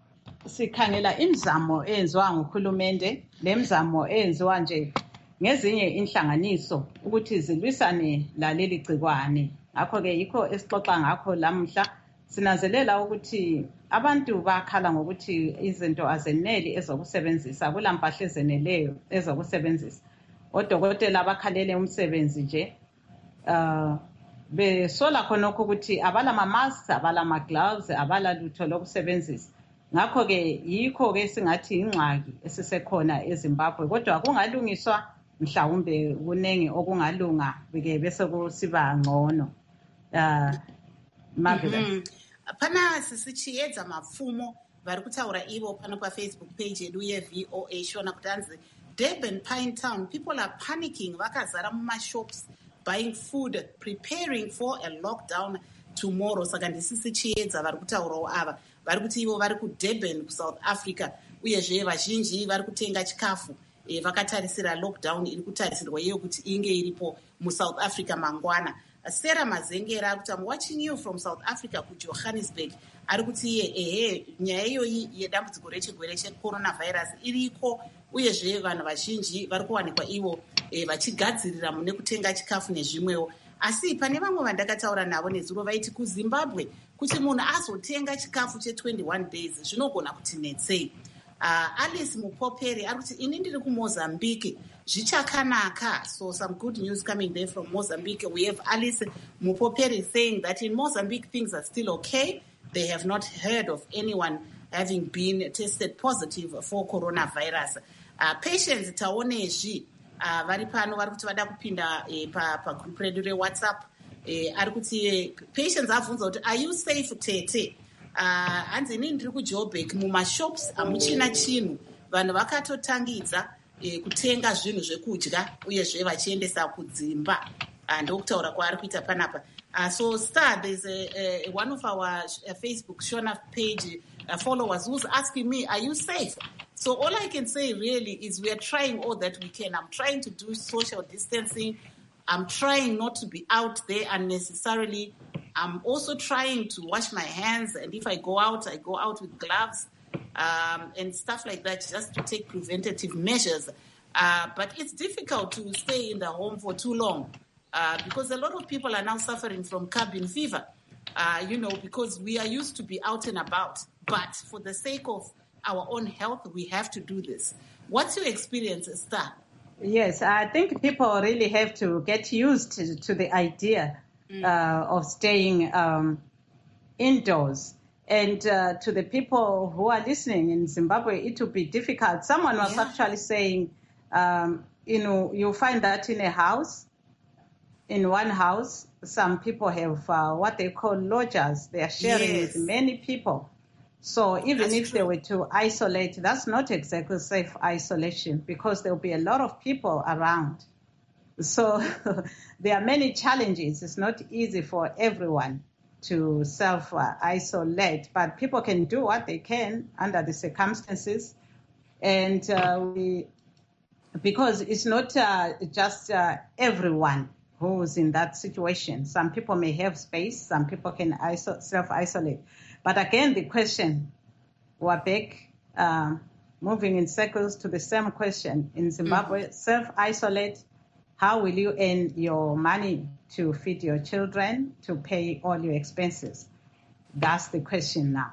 [SPEAKER 1] sikhangela imizamo eyenziwa nguhulumende, lemizamo eyenziwa nje ngezinye inhlanganiso ukuthi zilwisane laleli gcikwane. Ngakho ke yikho esixoxa ngakho lamuhla, sinanzelela ukuthi abantu bakhala ngokuthi izinto azeneli ezokusebenzisa, kulampahla ezeneleyo ezokusebenzisa. Odokotela bakhalele umsebenzi nje, uh, besola khonokho ukuthi abala ma-masks, abala ma-gloves, abala lutho lokusebenzisa. Ngakho ke yikho ke singathi ingxaki esisekhona eZimbabwe, kodwa kungalungiswa mhlawumbe kunengi okungalunga ke bese kusiba ngcono. Uh,
[SPEAKER 2] mm-hmm. Pana sisichiedza mapfumo vari kutaura ivo pano pafacebook page yedu yeV O A shona kuti anzi Durban Pinetown, people are panicking, vakazara mumashops buying food, preparing for a lockdown tomorrow. Saka ndisisichiedza vari kutaurawo ava, vari kuti ivo vari kuDurban kuSouth Africa, uyezve vazhinji vari kutenga chikafu e, vakatarisira lockdown iri kutarisirwa iyo kuti inge iripo muSouth Africa mangwana. Sarah Mazengera kuti I'm watching you from South Africa kuJohannesburg. Ari kuti iye ehe nyaya iyoyi yedambudziko rechirwere checoronavirus iriko, uyezve vanhu vazhinji vari kuwanikwa ivo e, vachigadzirira mune kutenga chikafu nezvimwewo. Asi pane vamwe vandakataura navo nezuro vaiti kuZimbabwe kuti munhu azotenga chikafu che-twenty-one days zvinogona kuti netsei. Uh, Alice Mupoperi ari kuti ini ndiri kuMozambique zvichakanaka. So some good news coming there from Mozambique. We have Alice Mupoperi saying that in Mozambique things are still okay. They have not heard of anyone having been tested positive for coronavirus. Uh, patients taonezvi uh, vari pano vari kuti vada kupinda eh, pagroup pa redu reWhatsApp eh, ari kuti eh, patients avunza kuti are you safe tete? Hanzi inini ndiri kuJoburg, mumashops hamuchina chinhu, vanhu vakatotangidza e, kutenga zvinhu zvekudya uyezve vachiendesa kudzimba. Ndokutaura kwaari kuita panapa. Uh, so Star, there's a, a, one of our uh, Facebook Shona page uh, followers who's asking me, are you safe? So all I can say really is we are trying all that we can. I'm trying to do social distancing. I'm trying not to be out there unnecessarily. I'm also trying to wash my hands, and if I go out, I go out with gloves um, and stuff like that, just to take preventative measures. Uh, but it's difficult to stay in the home for too long uh, because a lot of people are now suffering from cabin fever, uh, you know, because we are used to be out and about. But for the sake of our own health, we have to do this. What's your experience, Star?
[SPEAKER 1] Yes, I think people really have to get used to, to the idea mm. uh, of staying um, indoors. And uh, to the people who are listening in Zimbabwe, it will be difficult. Someone was yeah. actually saying, um, you know, you find that in a house, in one house, some people have uh, what they call lodgers. They are sharing yes. with many people. So even that's if true. They were to isolate, that's not exactly safe isolation because there will be a lot of people around. So there are many challenges. It's not easy for everyone to self-isolate, but people can do what they can under the circumstances. And uh, we, because it's not uh, just uh, everyone who's in that situation. Some people may have space, some people can iso- self-isolate. But again, the question, we're back, uh, moving in circles to the same question. In Zimbabwe, mm-hmm. self-isolate, how will you earn your money to feed your children, to pay all your expenses? That's the question now.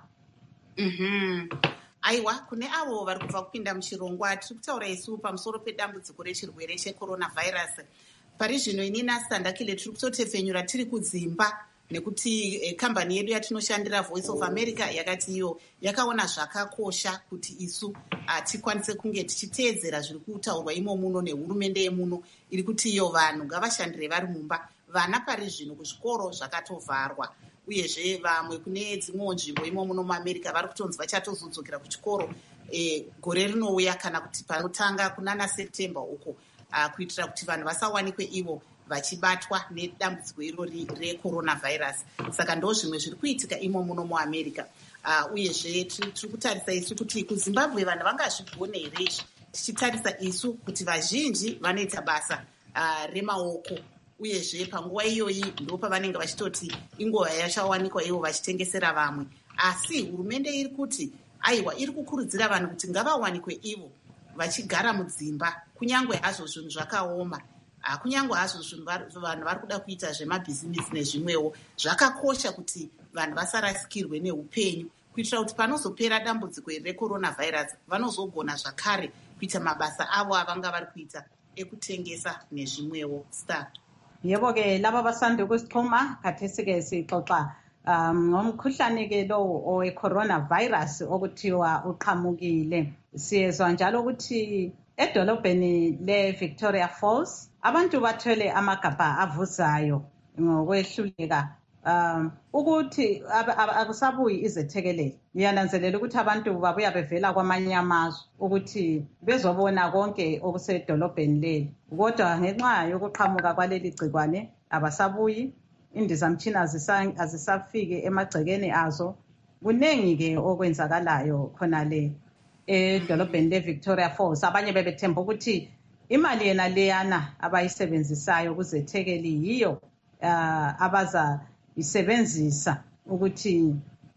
[SPEAKER 2] Mm-hmm. Aiwa, kune avo vari kubva kupinda muchirongwa tiri kutaura isu pamusoro pedambudziko rechirwere checoronavirus. Pari zvino inini asitandakile tiri kutotefenyura tiri kudzimba nekuti kambani yedu yatinoshandira Voice of America yakati iyo yakaona zvakakosha kuti isu tikwanise kunge tichiteedzera zviri kutaurwa imo muno nehurumende yemuno iri kuti iyo vanhu ngavashandire vari mumba. Vana pari zvino kuzvikoro zvakatovharwa, uyezve vamwe kune dzimwewo nzvimbo imo muno muAmerica vari kutonzi vachatozodzokera kuchikoro e, gore rinouya kana kuti panotanga kunana September uko, uh, kuitira kuti vanhu vasawanikwe ivo vachibatwa nedambudziko irori recoronavirus. Saka ndo zvimwe zviri kuitika imo muno muAmerica. Uh, uyezve tiri kutarisa isu kuti kuZimbabwe vanhu vangazvigone here izvi, tichitarisa isu kuti vazhinji vanoita basa uh, remaoko, uyezve panguva iyoyi ndo pavanenge vachitoti inguva yachawanikwa ivo vachitengesera vamwe. Asi hurumende iri kuti aiwa iri kukurudzira vanhu kuti ngavawanikwe ivo vachigara mudzimba, kunyangwe hazvo zvinhu zvakaoma, kunyangwe hazvo zvinhu vanhu vari kuda kuita zvemabhizinesi nezvimwewo. Zvakakosha kuti vanhu vasarasikirwe neupenyu, kuitira kuti panozopera dambudziko recoronavirus vanozogona zvakare kuita mabasa avo avanga vari kuita ekutengesa nezvimwewo. Star.
[SPEAKER 1] Yebo ke laba basanda ukusixhuma khathesi ke sixoxa um ngomkhuhlane ke lo owe coronavirus okuthiwa uqhamukile. Siyezwa njalo ukuthi edolobheni le Victoria Falls abantu bathwele amagabha avuzayo ngokwehluleka um ukuthi akusabuyi izethekelele. Ngiyananzelela ukuthi abantu babuya bevela kwamanye amazwe ukuthi bezobona konke okusedolobheni leli, kodwa ngenxa yokuqhamuka kwaleli gcikwane abasabuyi, indizamtshina azisafike emagcekeni azo. Kuningi-ke okwenzakalayo khonale edolobheni le-Victoria Falls. Abanye bebethemba ukuthi imali yena leyana abayisebenzisayo kuzethekeli yiyo uh, abaza isebenzisa ukuthi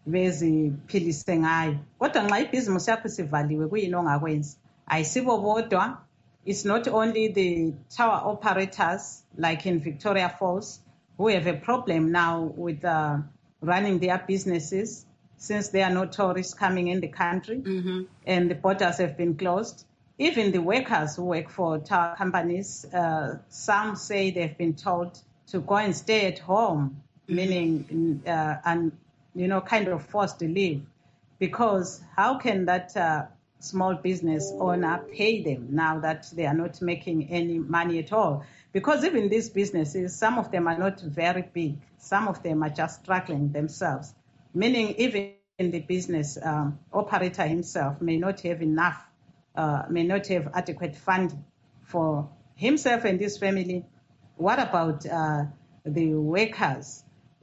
[SPEAKER 1] beziphilise ngayo. Kodwa nxa ibhizimusi yakho isivaliwe kuyini ongakwenza? Ayisibo bodwa. It's not only the tower operators like in Victoria Falls who have a problem now with uh, running their businesses since there are no tourists coming in the country, mm-hmm. and the borders have been closed. Even the workers who work for tower companies, uh, some say they've been told to go and stay at home, mm-hmm. meaning, uh, and you know, kind of forced to leave, because how can that uh, small business owner pay them now that they are not making any money at all? Because even these businesses, some of them are not very big. Some of them are just struggling themselves, meaning even the business um, operator himself may not have enough, uh, may not have adequate funding for himself and his family. What about uh, the workers?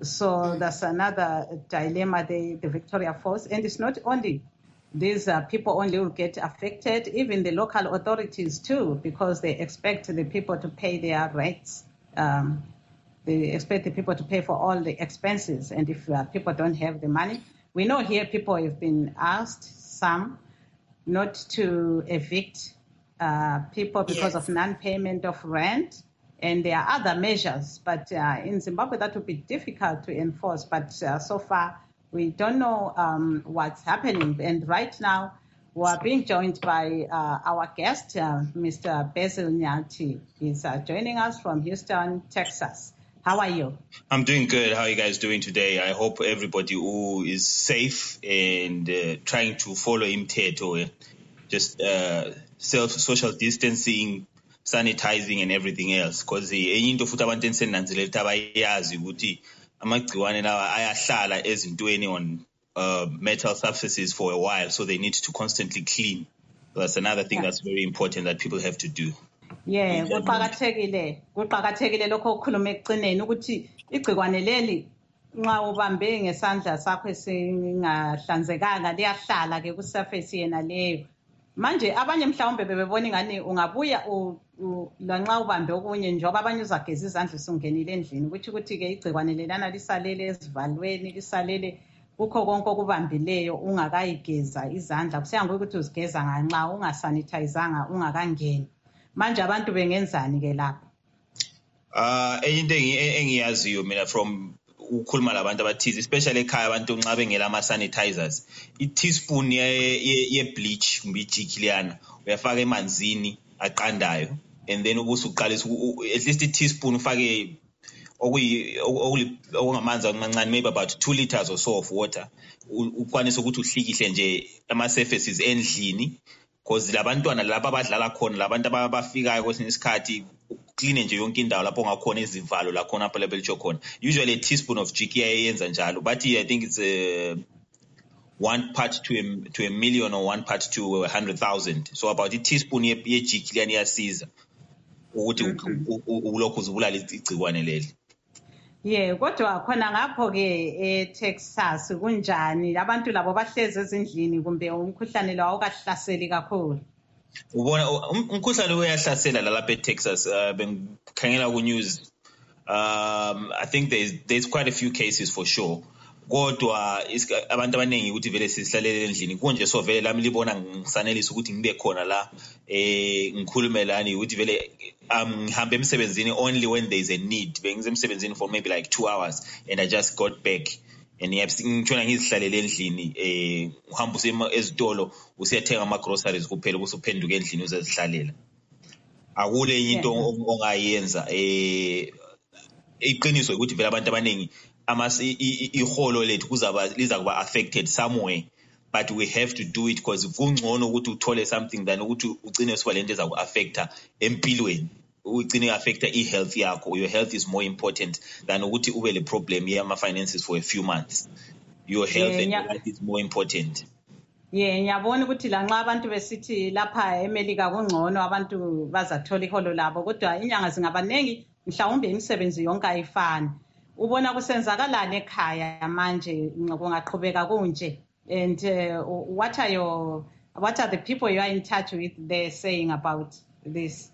[SPEAKER 1] So that's another dilemma, the, the Victoria Falls. And it's not only these uh, people only will get affected, even the local authorities too, because they expect the people to pay their rates. Um, they expect the people to pay for all the expenses. And if uh, people don't have the money, we know here people have been asked, some, not to evict uh, people because yes. of non-payment of rent. And there are other measures, but uh, in Zimbabwe that would be difficult to enforce. But uh, so far, we don't know um, what's happening. And right now, we are being joined by uh, our guest, uh, Mister Basil Nyati. He's uh, joining us from Houston, Texas. How are you?
[SPEAKER 5] I'm doing good. How are you guys doing today? I hope everybody who is safe and uh, trying to follow imithetho, just uh, self social distancing, sanitizing and everything else, because enye into futhi abantu ensenanzelela ukuthi abayazi ukuthi amagciwane lawa ayahlala ezintweni on uh, metal surfaces for a while, so they need to constantly clean. So that's another thing yeah. that's very important that people have to do.
[SPEAKER 1] Yeah, kuqakathekile kuqakathekile lokho ukukhuluma ekucineni ukuthi igcikwane leli nxa ubambe ngesandla sakho esingahlanzekanga liyahlala ke ku surface yena leyo. Manje abanye mhlawumbe bebebona ingane ungabuya lanxa ubambe okunye njengoba abanye uzageza izandla usungenile endlini ukuthi ukuthi-ke igcikwane lelana lisalele ezivalweni lisalele kukho konke okubambileyo ungakayigeza izandla kusiyanguye ukuthi uzigeza nganxa ungasanithayizanga ungakangeni manje abantu bengenzani-ke lapho?
[SPEAKER 5] Uh, into engiyaziyo mina from ukhuluma labantu abathize especially ekhaya abantu nxa bengela ama-sanitizers i-teaspoon ye-bleach kumbe ijiki liyana uyafaka emanzini aqandayo and then ubusuqalisa at least i-teaspoon ufake okungamanzi amancane maybe about two liters or so of water ukwanisa ukuthi uhlikihle nje ama-surfaces endlini because labantwana lapha abadlala khona labantu abafikayo kwesinye isikhathi clean nje yonke indawo lapho ngakhona izivalo la khona apha lebelitsho khona usually a teaspoon of jiki yayenza njalo but I think it's a one part to a, to a million or one part to a hundred thousand so about a teaspoon yejiki liyani iyasiza ukuthi ulokhu uzubulala igcikwane leli.
[SPEAKER 1] Yeah, kodwa khona ngapho-ke eTexas kunjani abantu labo bahlezi ezindlini kumbe umkhuhlane lo awukahlaseli kakhulu?
[SPEAKER 5] Ubona umkhuhlane uyahlasela lapha eTexas bengikhangela ku news um I think there's there's quite a few cases for sure kodwa abantu abaningi ukuthi vele sisihlalele endlini konje so vele lami libona ngisanelisa ukuthi ngibe khona la eh ngikhulume lani ukuthi vele ngihambe emsebenzini only when there is a need bengize emsebenzini for maybe like two hours and I just got back and ngitshona ngizihlalele endlini eh uhamba usema ezitolo usiyathenga ama groceries kuphela usuphenduka endlini uzezihlalela akule into ongayenza eh iqiniso ukuthi vele abantu abaningi amasi iholo lethu kuzaba liza kuba affected somewhere but we have to do it because kungcono ukuthi uthole something than ukuthi ugcine usiba lento eza ku-affecta empilweni ugcine affecta i-health yakho. Your health is more important than ukuthi ube le problem yama-finances for a few months. Your health yeah, and your health is more important.
[SPEAKER 1] Yeah, ngiyabona ukuthi la nxa abantu besithi lapha eMelika kungcono abantu bazathola iholo labo kodwa inyanga zingabanengi mhlawumbe imisebenzi yonke ayifani. Ubona kusenzakalani ekhaya manje kungaqhubeka kunje and uh, what are your what are the people you are in touch with they're saying about this?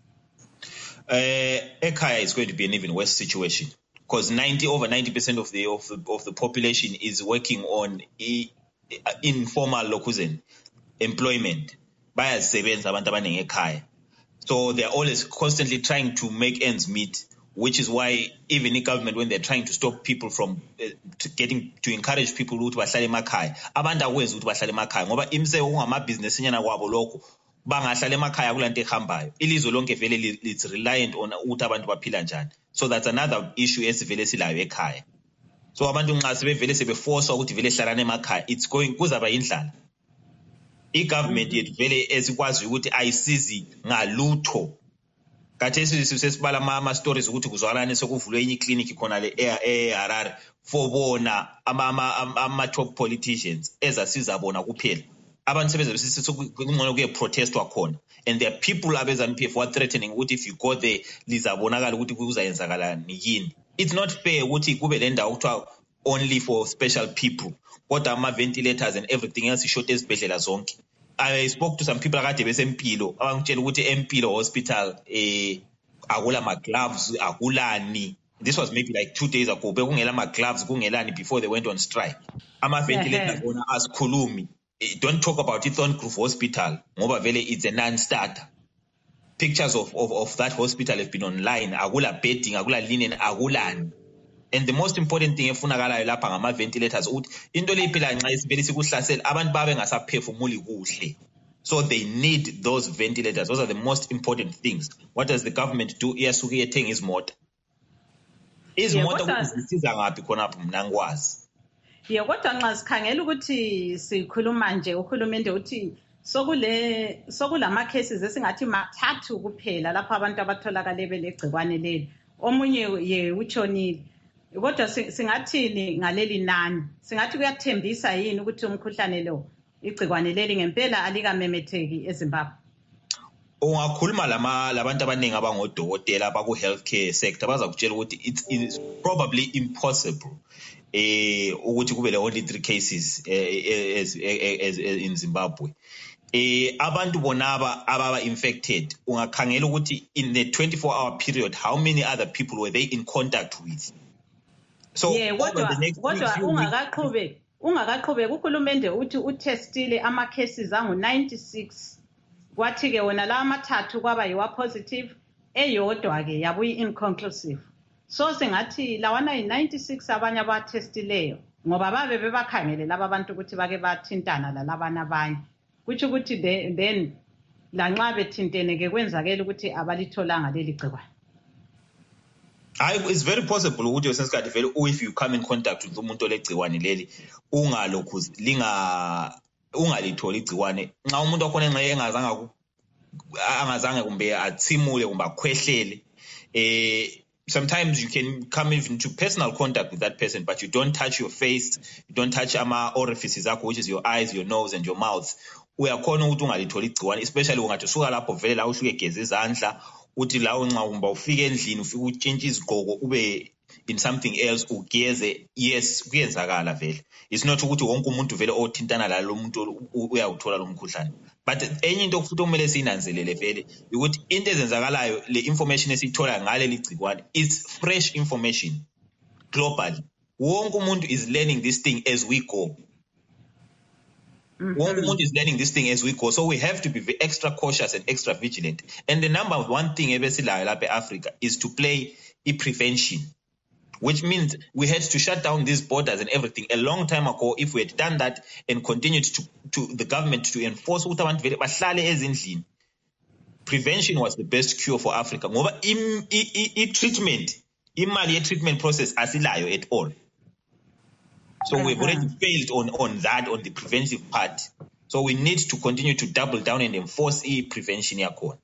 [SPEAKER 5] Uh, ekhaya is going to be an even worse situation because ninety over ninety percent of the of the of the population is working on e, informal lokuzeni employment bayasebenza abantu abaningi ekhaya so they're always constantly trying to make ends meet, which is why even the government, when they're trying to stop people from uh, to getting to encourage people ukuthi bahlale emakhaya abantu akwenzi ukuthi bahlale emakhaya ngoba imse ungamabusiness nyana kwabo lokho bangahlala emakhaya kulanto ehambayo ilizwe lonke vele it's reliant on ukuthi abantu baphila njani so that's another issue esivele silayo ekhaya so abantu nxa sebevele sebeforce ukuthi vele hlalane emakhaya it's going kuzaba indlala i-government yethu vele esikwazi ukuthi ayisizi ngalutho kathesi sisibala ama stories ukuthi kuzwalane sekuvulwe enye clinic khona le eHarare for bona ama ama top politicians ezasiza bona kuphela abantu sebeze kungcono kuye protestwa khona and there are people abeza N P F were threatening ukuthi if you go there lizabonakala ukuthi kuzayenzakalani yini. It's not fair ukuthi kube le ndawo kuthiwa only for special people kodwa ama ventilators and everything else ishort ezibhedlela zonke. I spoke to some people akade besempilo abangitshela ukuthi empilo hospital eh akula ma gloves akulani. This was maybe like two days ago bekungela ma gloves kungelani before they went on strike. Ama ventilators bona asikhulumi. Don't talk about it on Thorncliffe Hospital ngoba vele it's a non-starter. Pictures of, of of that hospital have been online akula bedding akula linen akulani. And the most important thing efunakalayo lapha ngama ventilators ukuthi into leyiphila nxa isivele sikuhlasela abantu babe ngasaphefumuli kuhle. So they need those ventilators. Those are the most important things. What does the government do? Iyasuke yethenga izimota. Izimota kuzisiza ngaphi khona apho mina ngikwazi.
[SPEAKER 1] Yeah, kodwa nxa sikhangela ukuthi sikhuluma nje uhulumende uthi sokule sokulama cases esingathi mathathu kuphela lapha abantu abatholakala belegcikwane leli. Omunye ye utshonile. Kodwa singathini ngaleli nani? Singathi kuyathembisa yini ukuthi umkhuhlane lo igcikwane leli ngempela alikamemetheki eZimbabwe?
[SPEAKER 5] Ungakhuluma lama labantu abaningi abangodokotela abaku healthcare sector bazakutshela ukuthi it's, it's probably impossible eh ukuthi kube le only three cases eh, as, as, as in Zimbabwe. eh abantu bonaba ababa infected ungakhangela ukuthi in the twenty-four hour period how many other people were they in contact with. So
[SPEAKER 1] yeah, kodwa kodwa ungakaqhubeki ungakaqhubeki uhulumende uthi utestile ama cases angu ninety-six kwathi ke wona la amathathu kwaba yiwa positive eyodwa ke yabuyi inconclusive. So singathi lawana yi ninety-six abanye abatestileyo ngoba babe bebakhangele laba bantu ukuthi bake bathintana lalabana abanye kuthi ukuthi then lanxa bethintene ke kwenzakela ukuthi abalitholanga leli gciwane.
[SPEAKER 5] I, it's very possible ukuthi yosesikhathi vele if you come in contact with umuntu olegciwane leli ungalokhu linga ungalitholi igciwane nxa umuntu wakhona nxa engazange angazange kumbe athimule kumbe akhwehlele eh sometimes you can come even to personal contact with that person, but you don't touch your face, you don't touch ama orifices akho, which is your eyes, your nose, and your mouth. Uyakhona ukuthi ungalitholi igciwane, especially ungathi usuka lapho vele la usuke geza izandla, uthi la unxa kumba ufike endlini ufike utshintshe izigqoko ube in something else ugeze. Yes, kuyenzakala vele. It's not ukuthi wonke umuntu vele othintana la lo muntu uyawuthola lo mkhuhlane. But enye into futhi kumele sinanzelele vele ukuthi into ezenzakalayo le information esithola ngale ligcikwane it's fresh information globally. Wonke umuntu is learning this thing as we go. Mm-hmm. Wonke umuntu is learning this thing as we go, so we have to be extra cautious and extra vigilant. And the number one thing ebesilayo lapha eAfrica is to play i-prevention, which means we had to shut down these borders and everything a long time ago. If we had done that and continued to, to the government to enforce ukuthi abantu vele bahlale ezindlini, prevention was the best cure for Africa. Ngoba i-treatment, imali ye-treatment process asilayo at all. So uh-huh. we've already failed on, on that, on the preventive part. So we need to continue to double down and enforce i-prevention yakhona.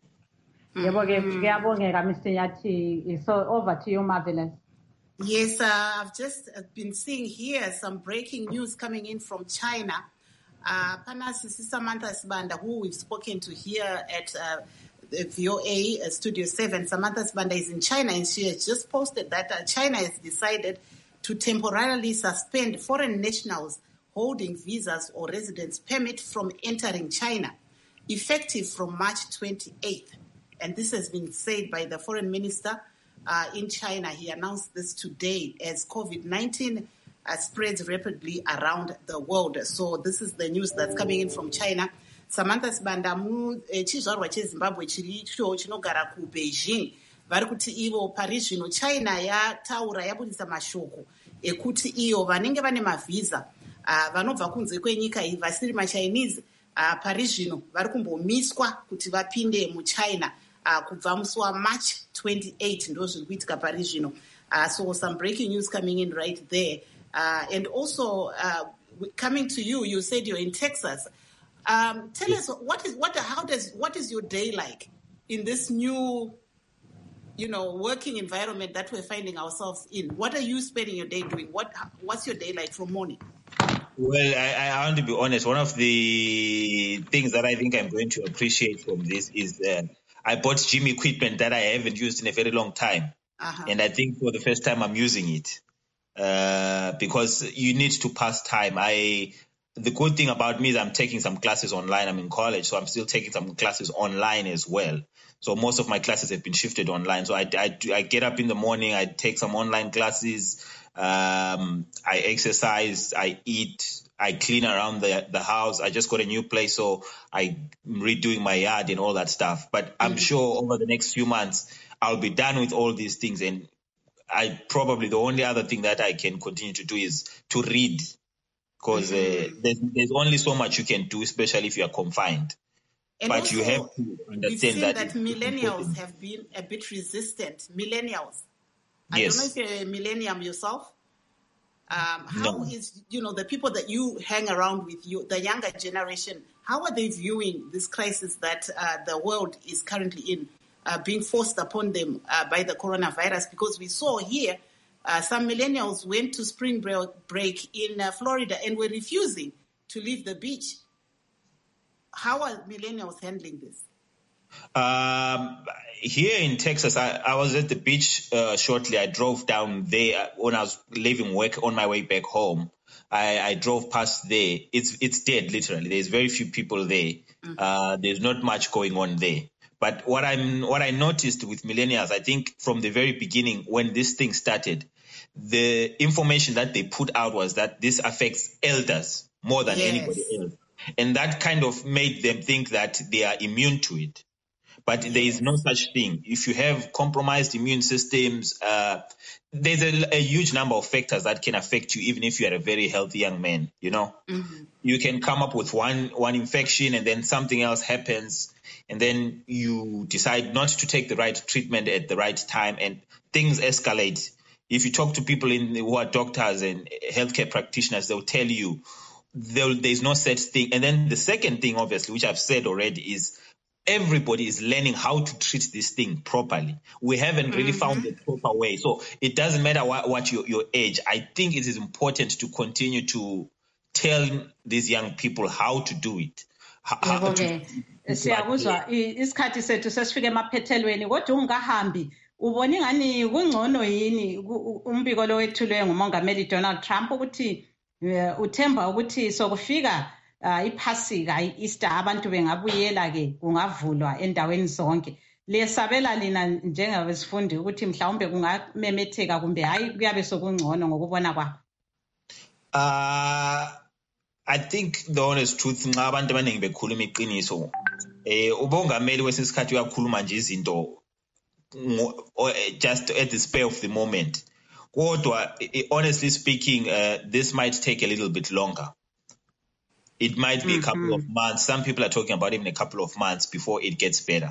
[SPEAKER 1] Ngiyabongela Mister Nyathi. So over to you, Marvelous.
[SPEAKER 2] Yes, uh, I've just been seeing here some breaking news coming in from China. Uh, Panas Samantha Sibanda, who we've spoken to here at uh, the V O A uh, Studio seven. Samantha Sibanda is in China, and she has just posted that uh, China has decided to temporarily suspend foreign nationals holding visas or residence permit from entering China, effective from March twenty-eighth. And this has been said by the foreign minister Uh, in China. He announced this today as COVID nineteen uh, spreads rapidly around the world. So this is the news that's coming in from China. Samantha Sibanda mu chizvarwa cheZimbabwe chiricho chinogara ku Beijing vari kuti ivo Paris zvino China yataura yabudisa mashoko ekuti iyo vanenge vane mavhisa uh, vanobva kunze kwenyika iyi vasiri maChinese uh, Paris zvino vari kumbomiswa kuti vapinde muChina Uh, kubva musi waMarch twenty-eighth ndo zviri kuitika pari zvino. Uh, so some breaking news coming in right there. Uh, and also uh, coming to you, you said you're in Texas. Um, tell yes. us what is what how does what is your day like in this new, you know, working environment that we're finding ourselves in? What are you spending your day doing? What what's your day like from morning?
[SPEAKER 5] Well, I, I want to be honest. One of the things that I think I'm going to appreciate from this is uh, I bought gym equipment that I haven't used in a very long time. Uh-huh. And I think for the first time I'm using it uh, because you need to pass time. I The good thing about me is I'm taking some classes online. I'm in college, so I'm still taking some classes online as well. So most of my classes have been shifted online. So I, I, I get up in the morning, I take some online classes, um, I exercise, I eat, I clean around the the house. I just got a new place, so I'm redoing my yard and all that stuff. But I'm mm-hmm. sure over the next few months, I'll be done with all these things. And I probably the only other thing that I can continue to do is to read, because mm-hmm. uh, there's, there's only so much you can do, especially if you are confined.
[SPEAKER 2] And
[SPEAKER 5] but
[SPEAKER 2] also,
[SPEAKER 5] you have to understand
[SPEAKER 2] we've seen
[SPEAKER 5] that,
[SPEAKER 2] that millennials have been a bit resistant. Millennials. I
[SPEAKER 5] yes.
[SPEAKER 2] don't know if you're a millennium yourself. Um, how
[SPEAKER 5] no.
[SPEAKER 2] is, you know, the people that you hang around with, you, the younger generation, how are they viewing this crisis that uh, the world is currently in, uh, being forced upon them uh, by the coronavirus? Because we saw here uh, some millennials went to spring break in uh, Florida and were refusing to leave the beach. How are millennials handling this?
[SPEAKER 5] Um, here in Texas, I, I was at the beach uh, shortly. I drove down there when I was leaving work on my way back home. I, I drove past there. It's it's dead, literally. There's very few people there. Mm-hmm. Uh, there's not much going on there. But what I'm what I noticed with millennials, I think from the very beginning when this thing started, the information that they put out was that this affects elders more than yes. anybody else. And that kind of made them think that they are immune to it. But there is no such thing. If you have compromised immune systems, uh, there's a, a huge number of factors that can affect you, even if you are a very healthy young man, you know. Mm-hmm. You can come up with one, one infection and then something else happens, and then you decide not to take the right treatment at the right time, and things escalate. If you talk to people in, who are doctors and healthcare practitioners, they'll tell you there's no such thing. And then the second thing, obviously, which I've said already, is everybody is learning how to treat this thing properly. We haven't really mm-hmm. found the proper way. So it doesn't matter what, what your, your age. I think it is important to continue to tell these young people how to do it.
[SPEAKER 1] Yebo ke siyakuzwa isikhathi sethu sesifike emaphethelweni kodwa ungahambi ubona ingani kungcono yini umbiko lo wethulwe ngumongameli Donald Trump ukuthi uthemba ukuthi sokufika iphasika iEaster abantu bengabuyela ke kungavulwa endaweni zonke lesabela lina njengabesifundi ukuthi mhlawumbe kungamemetheka kumbe hayi kuyabe sokungcono ngokubona kwakho.
[SPEAKER 5] uh I think the honest truth nxa abantu abaningi bekhuluma iqiniso eh ubongameli wesisikhathi uyakhuluma nje izinto just at the spur of the moment. Kodwa honestly speaking, uh, this might take a little bit longer. It might be mm-hmm. a couple of months. Some people are talking about even a couple of months before it gets better.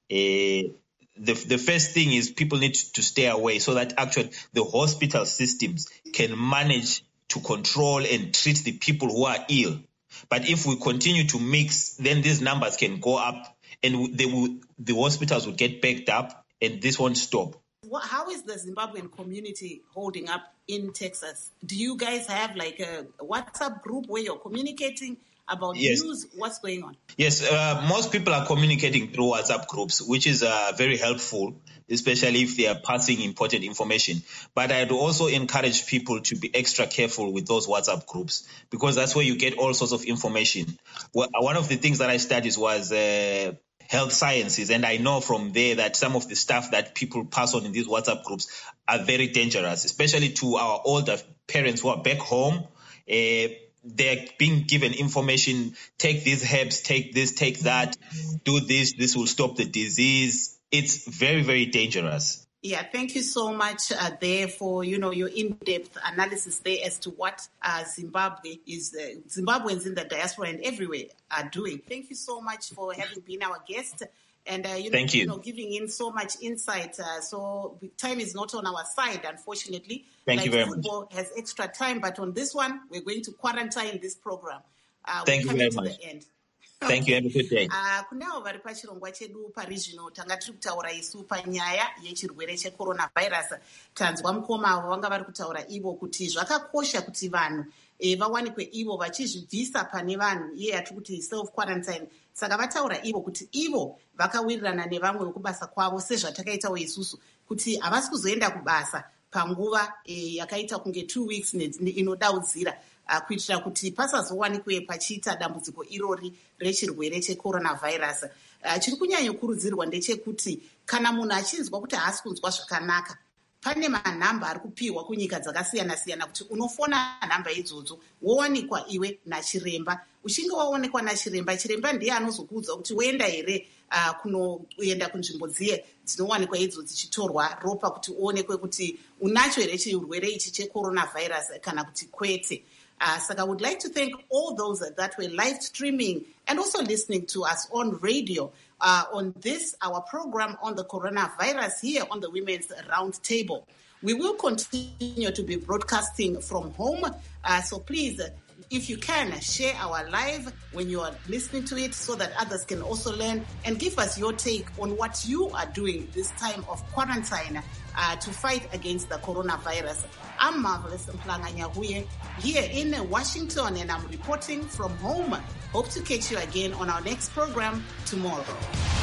[SPEAKER 5] Uh, the the first thing is people need to stay away so that actually the hospital systems can manage to control and treat the people who are ill. But if we continue to mix, then these numbers can go up and they will, the hospitals will get backed up and this won't stop.
[SPEAKER 2] How is the Zimbabwean community holding up in Texas? Do you guys have like a WhatsApp group where you're communicating about yes. news? What's going on?
[SPEAKER 5] Yes, uh, most people are communicating through WhatsApp groups, which is uh, very helpful, especially if they are passing important information. But I'd also encourage people to be extra careful with those WhatsApp groups because that's where you get all sorts of information. Well, one of the things that I studied was uh, health sciences, and I know from there that some of the stuff that people pass on in these WhatsApp groups are very dangerous, especially to our older parents who are back home. Uh, they're being given information, take these herbs, take this, take that, do this, this will stop the disease. It's very, very dangerous.
[SPEAKER 2] Yeah, thank you so much uh, there for, you know, your in-depth analysis there as to what uh, Zimbabwe is, uh, Zimbabweans in the diaspora and everywhere are doing. Thank you so much for having been our guest and, uh, you, know,
[SPEAKER 5] thank you.
[SPEAKER 2] you know, giving in so much insight. Uh, so time is not on our side, unfortunately.
[SPEAKER 5] Thank
[SPEAKER 2] like
[SPEAKER 5] you very
[SPEAKER 2] football
[SPEAKER 5] much.
[SPEAKER 2] Has extra time, but on this one, we're going to quarantine this program. Uh,
[SPEAKER 5] thank you very
[SPEAKER 2] to
[SPEAKER 5] much.
[SPEAKER 2] The end.
[SPEAKER 5] Thank you. Have a good day.
[SPEAKER 2] Uh, kunao vari pachirongwa chedu parizvino tanga tiri kutaura isu panyaya yechirwere checoronavirus. Tanzwa mukoma avo vanga vari kutaura ivo kuti zvakakosha kuti vanhu e, vawanikwe ivo vachizvibvisa pane vanhu iye yatiri kuti self quarantine. Saka vataura ivo kuti ivo vakawirirana nevamwe vekubasa kwavo sezvatakaitawo isusu kuti havasi kuzoenda kubasa panguva e, yakaita kunge two weeks inodaudzira. Uh, kuitira kuti pasazowanikwe pachiita dambudziko irori rechirwere checoronavirus. Uh, chiri kunyanyokurudzirwa ndechekuti kana munhu achinzwa kuti haasi kunzwa zvakanaka, pane manhamba ari kupiwa kunyika dzakasiyana-siyana kuti unofona nhamba idzodzo wowanikwa iwe nachiremba. Uchinge waonekwa nachiremba, chiremba ndiye anozokuudza kuti woenda here uh, kunoenda kunzvimbo dziye dzinowanikwa idzo dzichitorwa ropa kuti uonekwe kuti unacho here chirwere ichi checoronavirus kana kuti kwete. Uh, so I would like to thank all those that were live streaming and also listening to us on radio uh, on this, our program on the coronavirus here on the Women's Roundtable. We will continue to be broadcasting from home. Uh, so please, if you can, share our live when you are listening to it so that others can also learn and give us your take on what you are doing this time of quarantine uh, to fight against the coronavirus. I'm Marvelous Mplanga-Nyahuye here in Washington and I'm reporting from home. Hope to catch you again on our next program tomorrow.